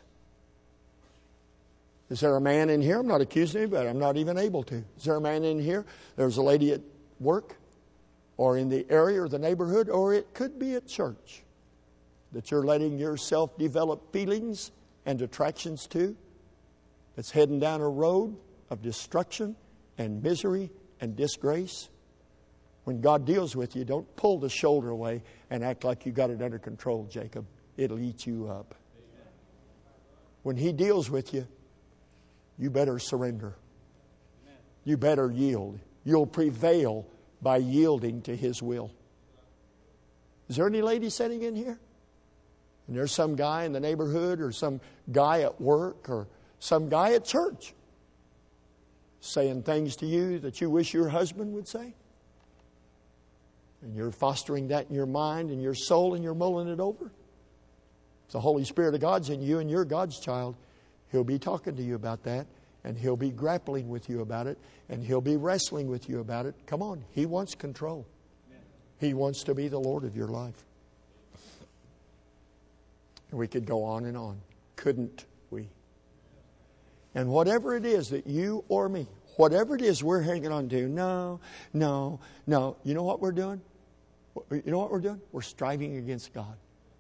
Is there a man in here? I'm not accusing anybody. I'm not even able to. Is there a man in here? There's a lady at work or in the area or the neighborhood, or it could be at church, that you're letting yourself develop feelings and attractions to, that's heading down a road of destruction and misery and disgrace. When God deals with you, don't pull the shoulder away and act like you got it under control, Jacob. It'll eat you up. When He deals with you, you better surrender. You better yield. You'll prevail by yielding to His will. Is there any lady sitting in here? And there's some guy in the neighborhood or some guy at work or some guy at church saying things to you that you wish your husband would say? And you're fostering that in your mind and your soul and you're mulling it over? If the Holy Spirit of God's in you and you're God's child, He'll be talking to you about that, and He'll be grappling with you about it, and He'll be wrestling with you about it. Come on, He wants control. He wants to be the Lord of your life. And we could go on and on. Couldn't we? And whatever it is that you or me, whatever it is we're hanging on to, no, no, no. You know what we're doing? You know what we're doing? We're striving against God.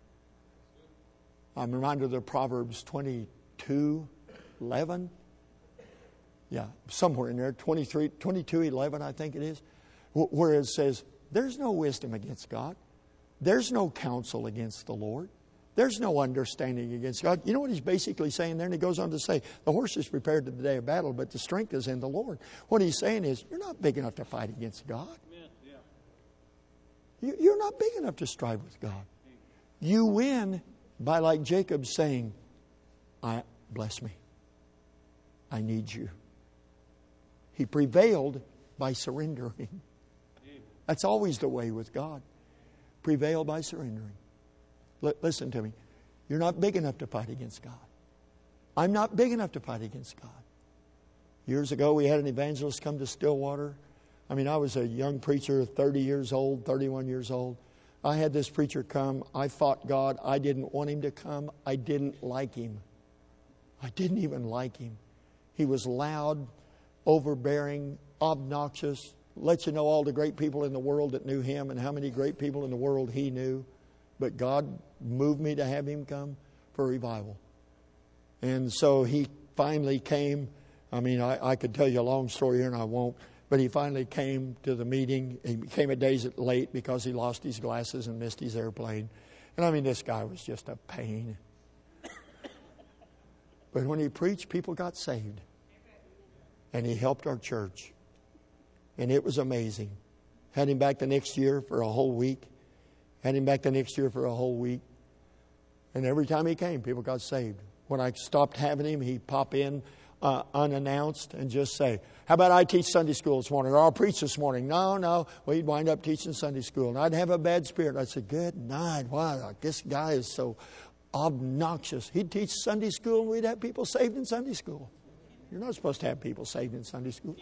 I'm reminded of the Proverbs twenty-two eleven. Yeah, somewhere in there, twenty-three, twenty-two eleven, I think it is, where it says, there's no wisdom against God. There's no counsel against the Lord. There's no understanding against God. You know what he's basically saying there? And he goes on to say, the horse is prepared to the day of battle, but the strength is in the Lord. What he's saying is, you're not big enough to fight against God. You, you're not big enough to strive with God. You win by, like Jacob, saying, I bless me. I need you. He prevailed by surrendering. That's always the way with God. Prevail by surrendering. L- listen to me. You're not big enough to fight against God. I'm not big enough to fight against God. Years ago, we had an evangelist come to Stillwater. I mean, I was a young preacher, thirty years old, thirty-one years old. I had this preacher come. I fought God. I didn't want him to come. I didn't like him. I didn't even like him. He was loud, overbearing, obnoxious, let you know all the great people in the world that knew him and how many great people in the world he knew. But God moved me to have him come for revival. And so he finally came. I mean, I, I could tell you a long story here and I won't. But he finally came to the meeting. He came a day late because he lost his glasses and missed his airplane. And I mean, this guy was just a pain. But when he preached, people got saved. And he helped our church. And it was amazing. Had him back the next year for a whole week. Had him back the next year for a whole week. And every time he came, people got saved. When I stopped having him, he'd pop in uh, unannounced and just say, how about I teach Sunday school this morning? Or I'll preach this morning. No, no. Well, he'd wind up teaching Sunday school. And I'd have a bad spirit. I'd say, good night. Wow, this guy is so obnoxious. He'd teach Sunday school and we'd have people saved in Sunday school. You're not supposed to have people saved in Sunday school.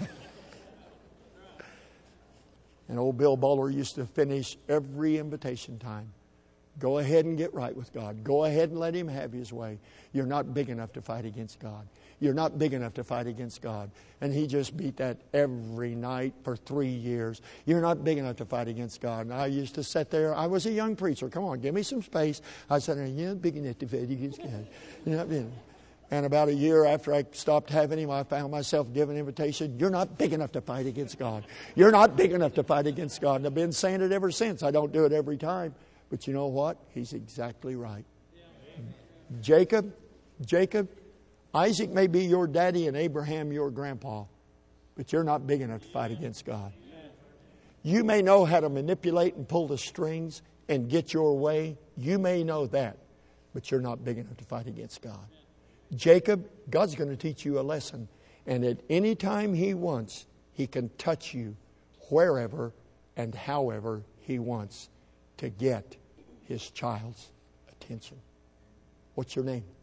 And old Bill Bowler used to finish every invitation time. Go ahead and get right with God. Go ahead and let him have his way. You're not big enough to fight against God. You're not big enough to fight against God. And he just beat that every night for three years. You're not big enough to fight against God. And I used to sit there. I was a young preacher. Come on, give me some space. I said, you're not big enough to fight against God. You're not big enough. And about a year after I stopped having him, I found myself giving an invitation. You're not big enough to fight against God. You're not big enough to fight against God. And I've been saying it ever since. I don't do it every time. But you know what? He's exactly right. Jacob, Jacob, Isaac may be your daddy and Abraham your grandpa. But you're not big enough to fight against God. You may know how to manipulate and pull the strings and get your way. You may know that. But you're not big enough to fight against God. Jacob, God's going to teach you a lesson. And at any time he wants, he can touch you wherever and however he wants to get his child's attention. What's your name?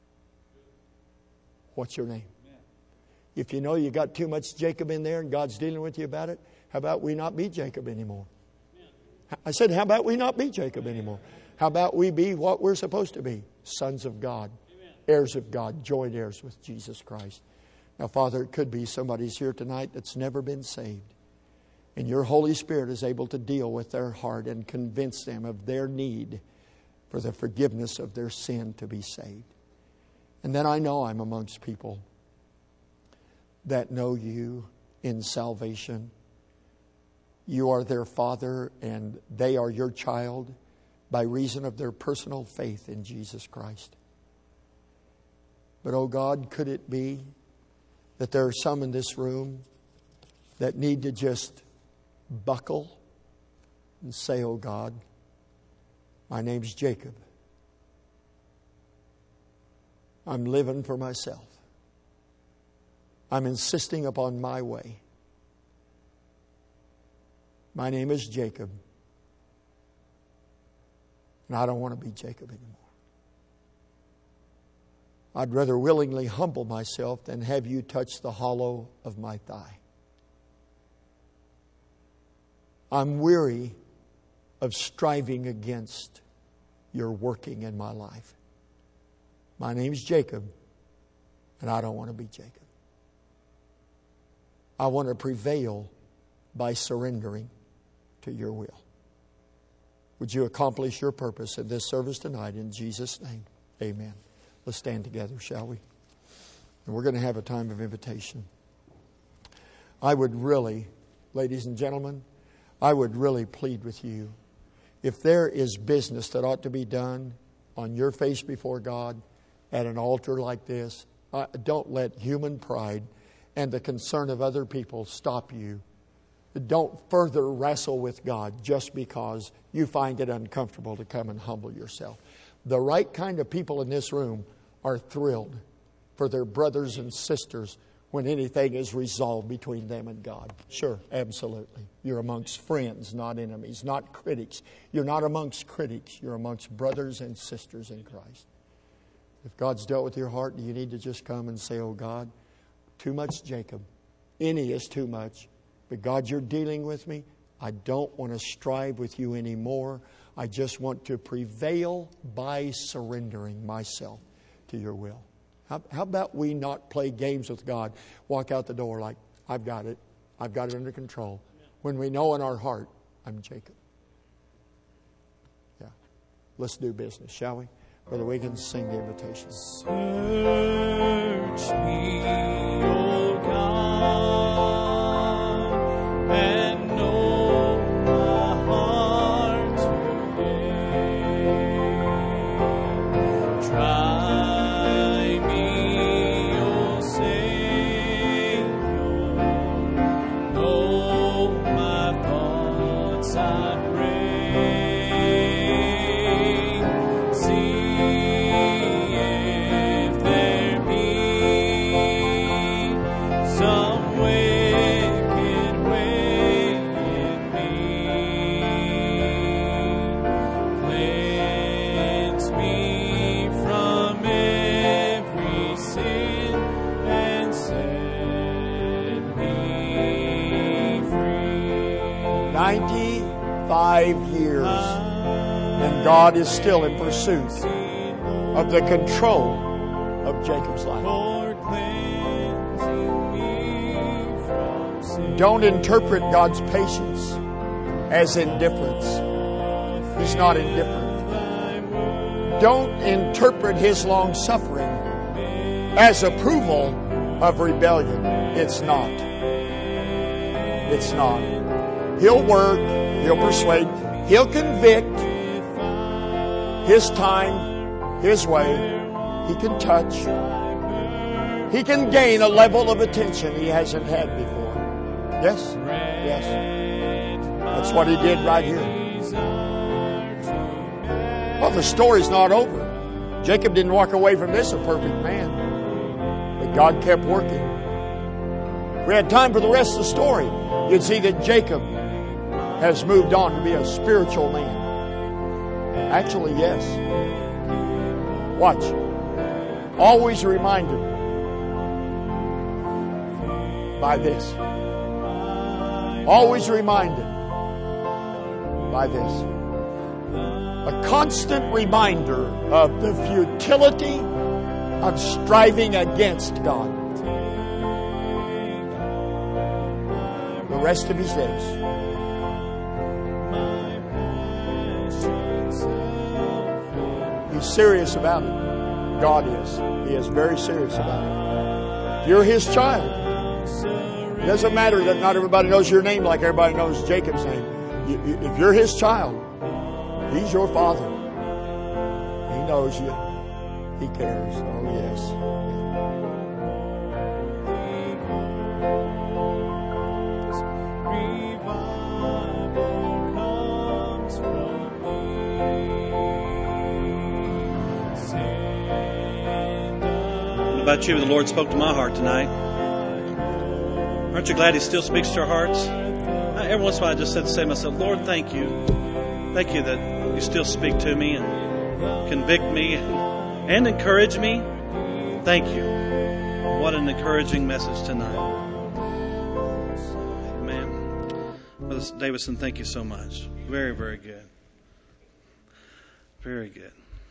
What's your name? If you know you got too much Jacob in there and God's dealing with you about it, how about we not be Jacob anymore? I said, how about we not be Jacob anymore? How about we be what we're supposed to be? Sons of God. Heirs of God, joint heirs with Jesus Christ. Now, Father, it could be somebody's here tonight that's never been saved. And your Holy Spirit is able to deal with their heart and convince them of their need for the forgiveness of their sin to be saved. And then I know I'm amongst people that know you in salvation. You are their Father and they are your child by reason of their personal faith in Jesus Christ. But, oh God, could it be that there are some in this room that need to just buckle and say, oh God, my name's Jacob. I'm living for myself. I'm insisting upon my way. My name is Jacob. And I don't want to be Jacob anymore. I'd rather willingly humble myself than have you touch the hollow of my thigh. I'm weary of striving against your working in my life. My name's Jacob, and I don't want to be Jacob. I want to prevail by surrendering to your will. Would you accomplish your purpose in this service tonight in Jesus' name? Amen. Let's stand together, shall we? And we're going to have a time of invitation. I would really, ladies and gentlemen, I would really plead with you. If there is business that ought to be done on your face before God at an altar like this, uh, don't let human pride and the concern of other people stop you. Don't further wrestle with God just because you find it uncomfortable to come and humble yourself. The right kind of people in this room are thrilled for their brothers and sisters when anything is resolved between them and God. Sure, absolutely. You're amongst friends, not enemies, not critics. You're not amongst critics. You're amongst brothers and sisters in Christ. If God's dealt with your heart, you need to just come and say, oh God, too much Jacob. Any is too much. But God, you're dealing with me. I don't want to strive with you anymore. I just want to prevail by surrendering myself to your will. How, how about we not play games with God? Walk out the door like, I've got it. I've got it under control. When we know in our heart, I'm Jacob. Yeah. Let's do business, shall we? Brother Wiggins, sing the invitation. Search me, O God, and know my heart today. Try me, O Savior, know my thoughts, I pray. See ninety-five years, and God is still in pursuit of the control of Jacob's life. Don't interpret God's patience as indifference. He's not indifferent. Don't interpret His long suffering as approval of rebellion. It's not. It's not. He'll work, He'll persuade, He'll convict. His time, His way. He can touch. He can gain a level of attention He hasn't had before. Yes? Yes. That's what He did right here. Well, the story's not over. Jacob didn't walk away from this a perfect man. But God kept working. If we had time for the rest of the story, you'd see that Jacob has moved on to be a spiritual man. Actually, yes. Watch. Always reminded by this. Always reminded by this. A constant reminder of the futility of striving against God. The rest of his days. He's serious about it. God is. He is very serious about it. If you're His child, it doesn't matter that not everybody knows your name like everybody knows Jacob's name. If you're His child, He's your Father. He knows you. He cares. Oh, yes. About you, the Lord spoke to my heart tonight. Aren't you glad He still speaks to our hearts? Every once in a while I just said to say to myself, Lord, thank you. Thank you that You still speak to me and convict me and encourage me. Thank you. What an encouraging message tonight. Amen. Brother Davison, thank you so much. Very, very good. Very good.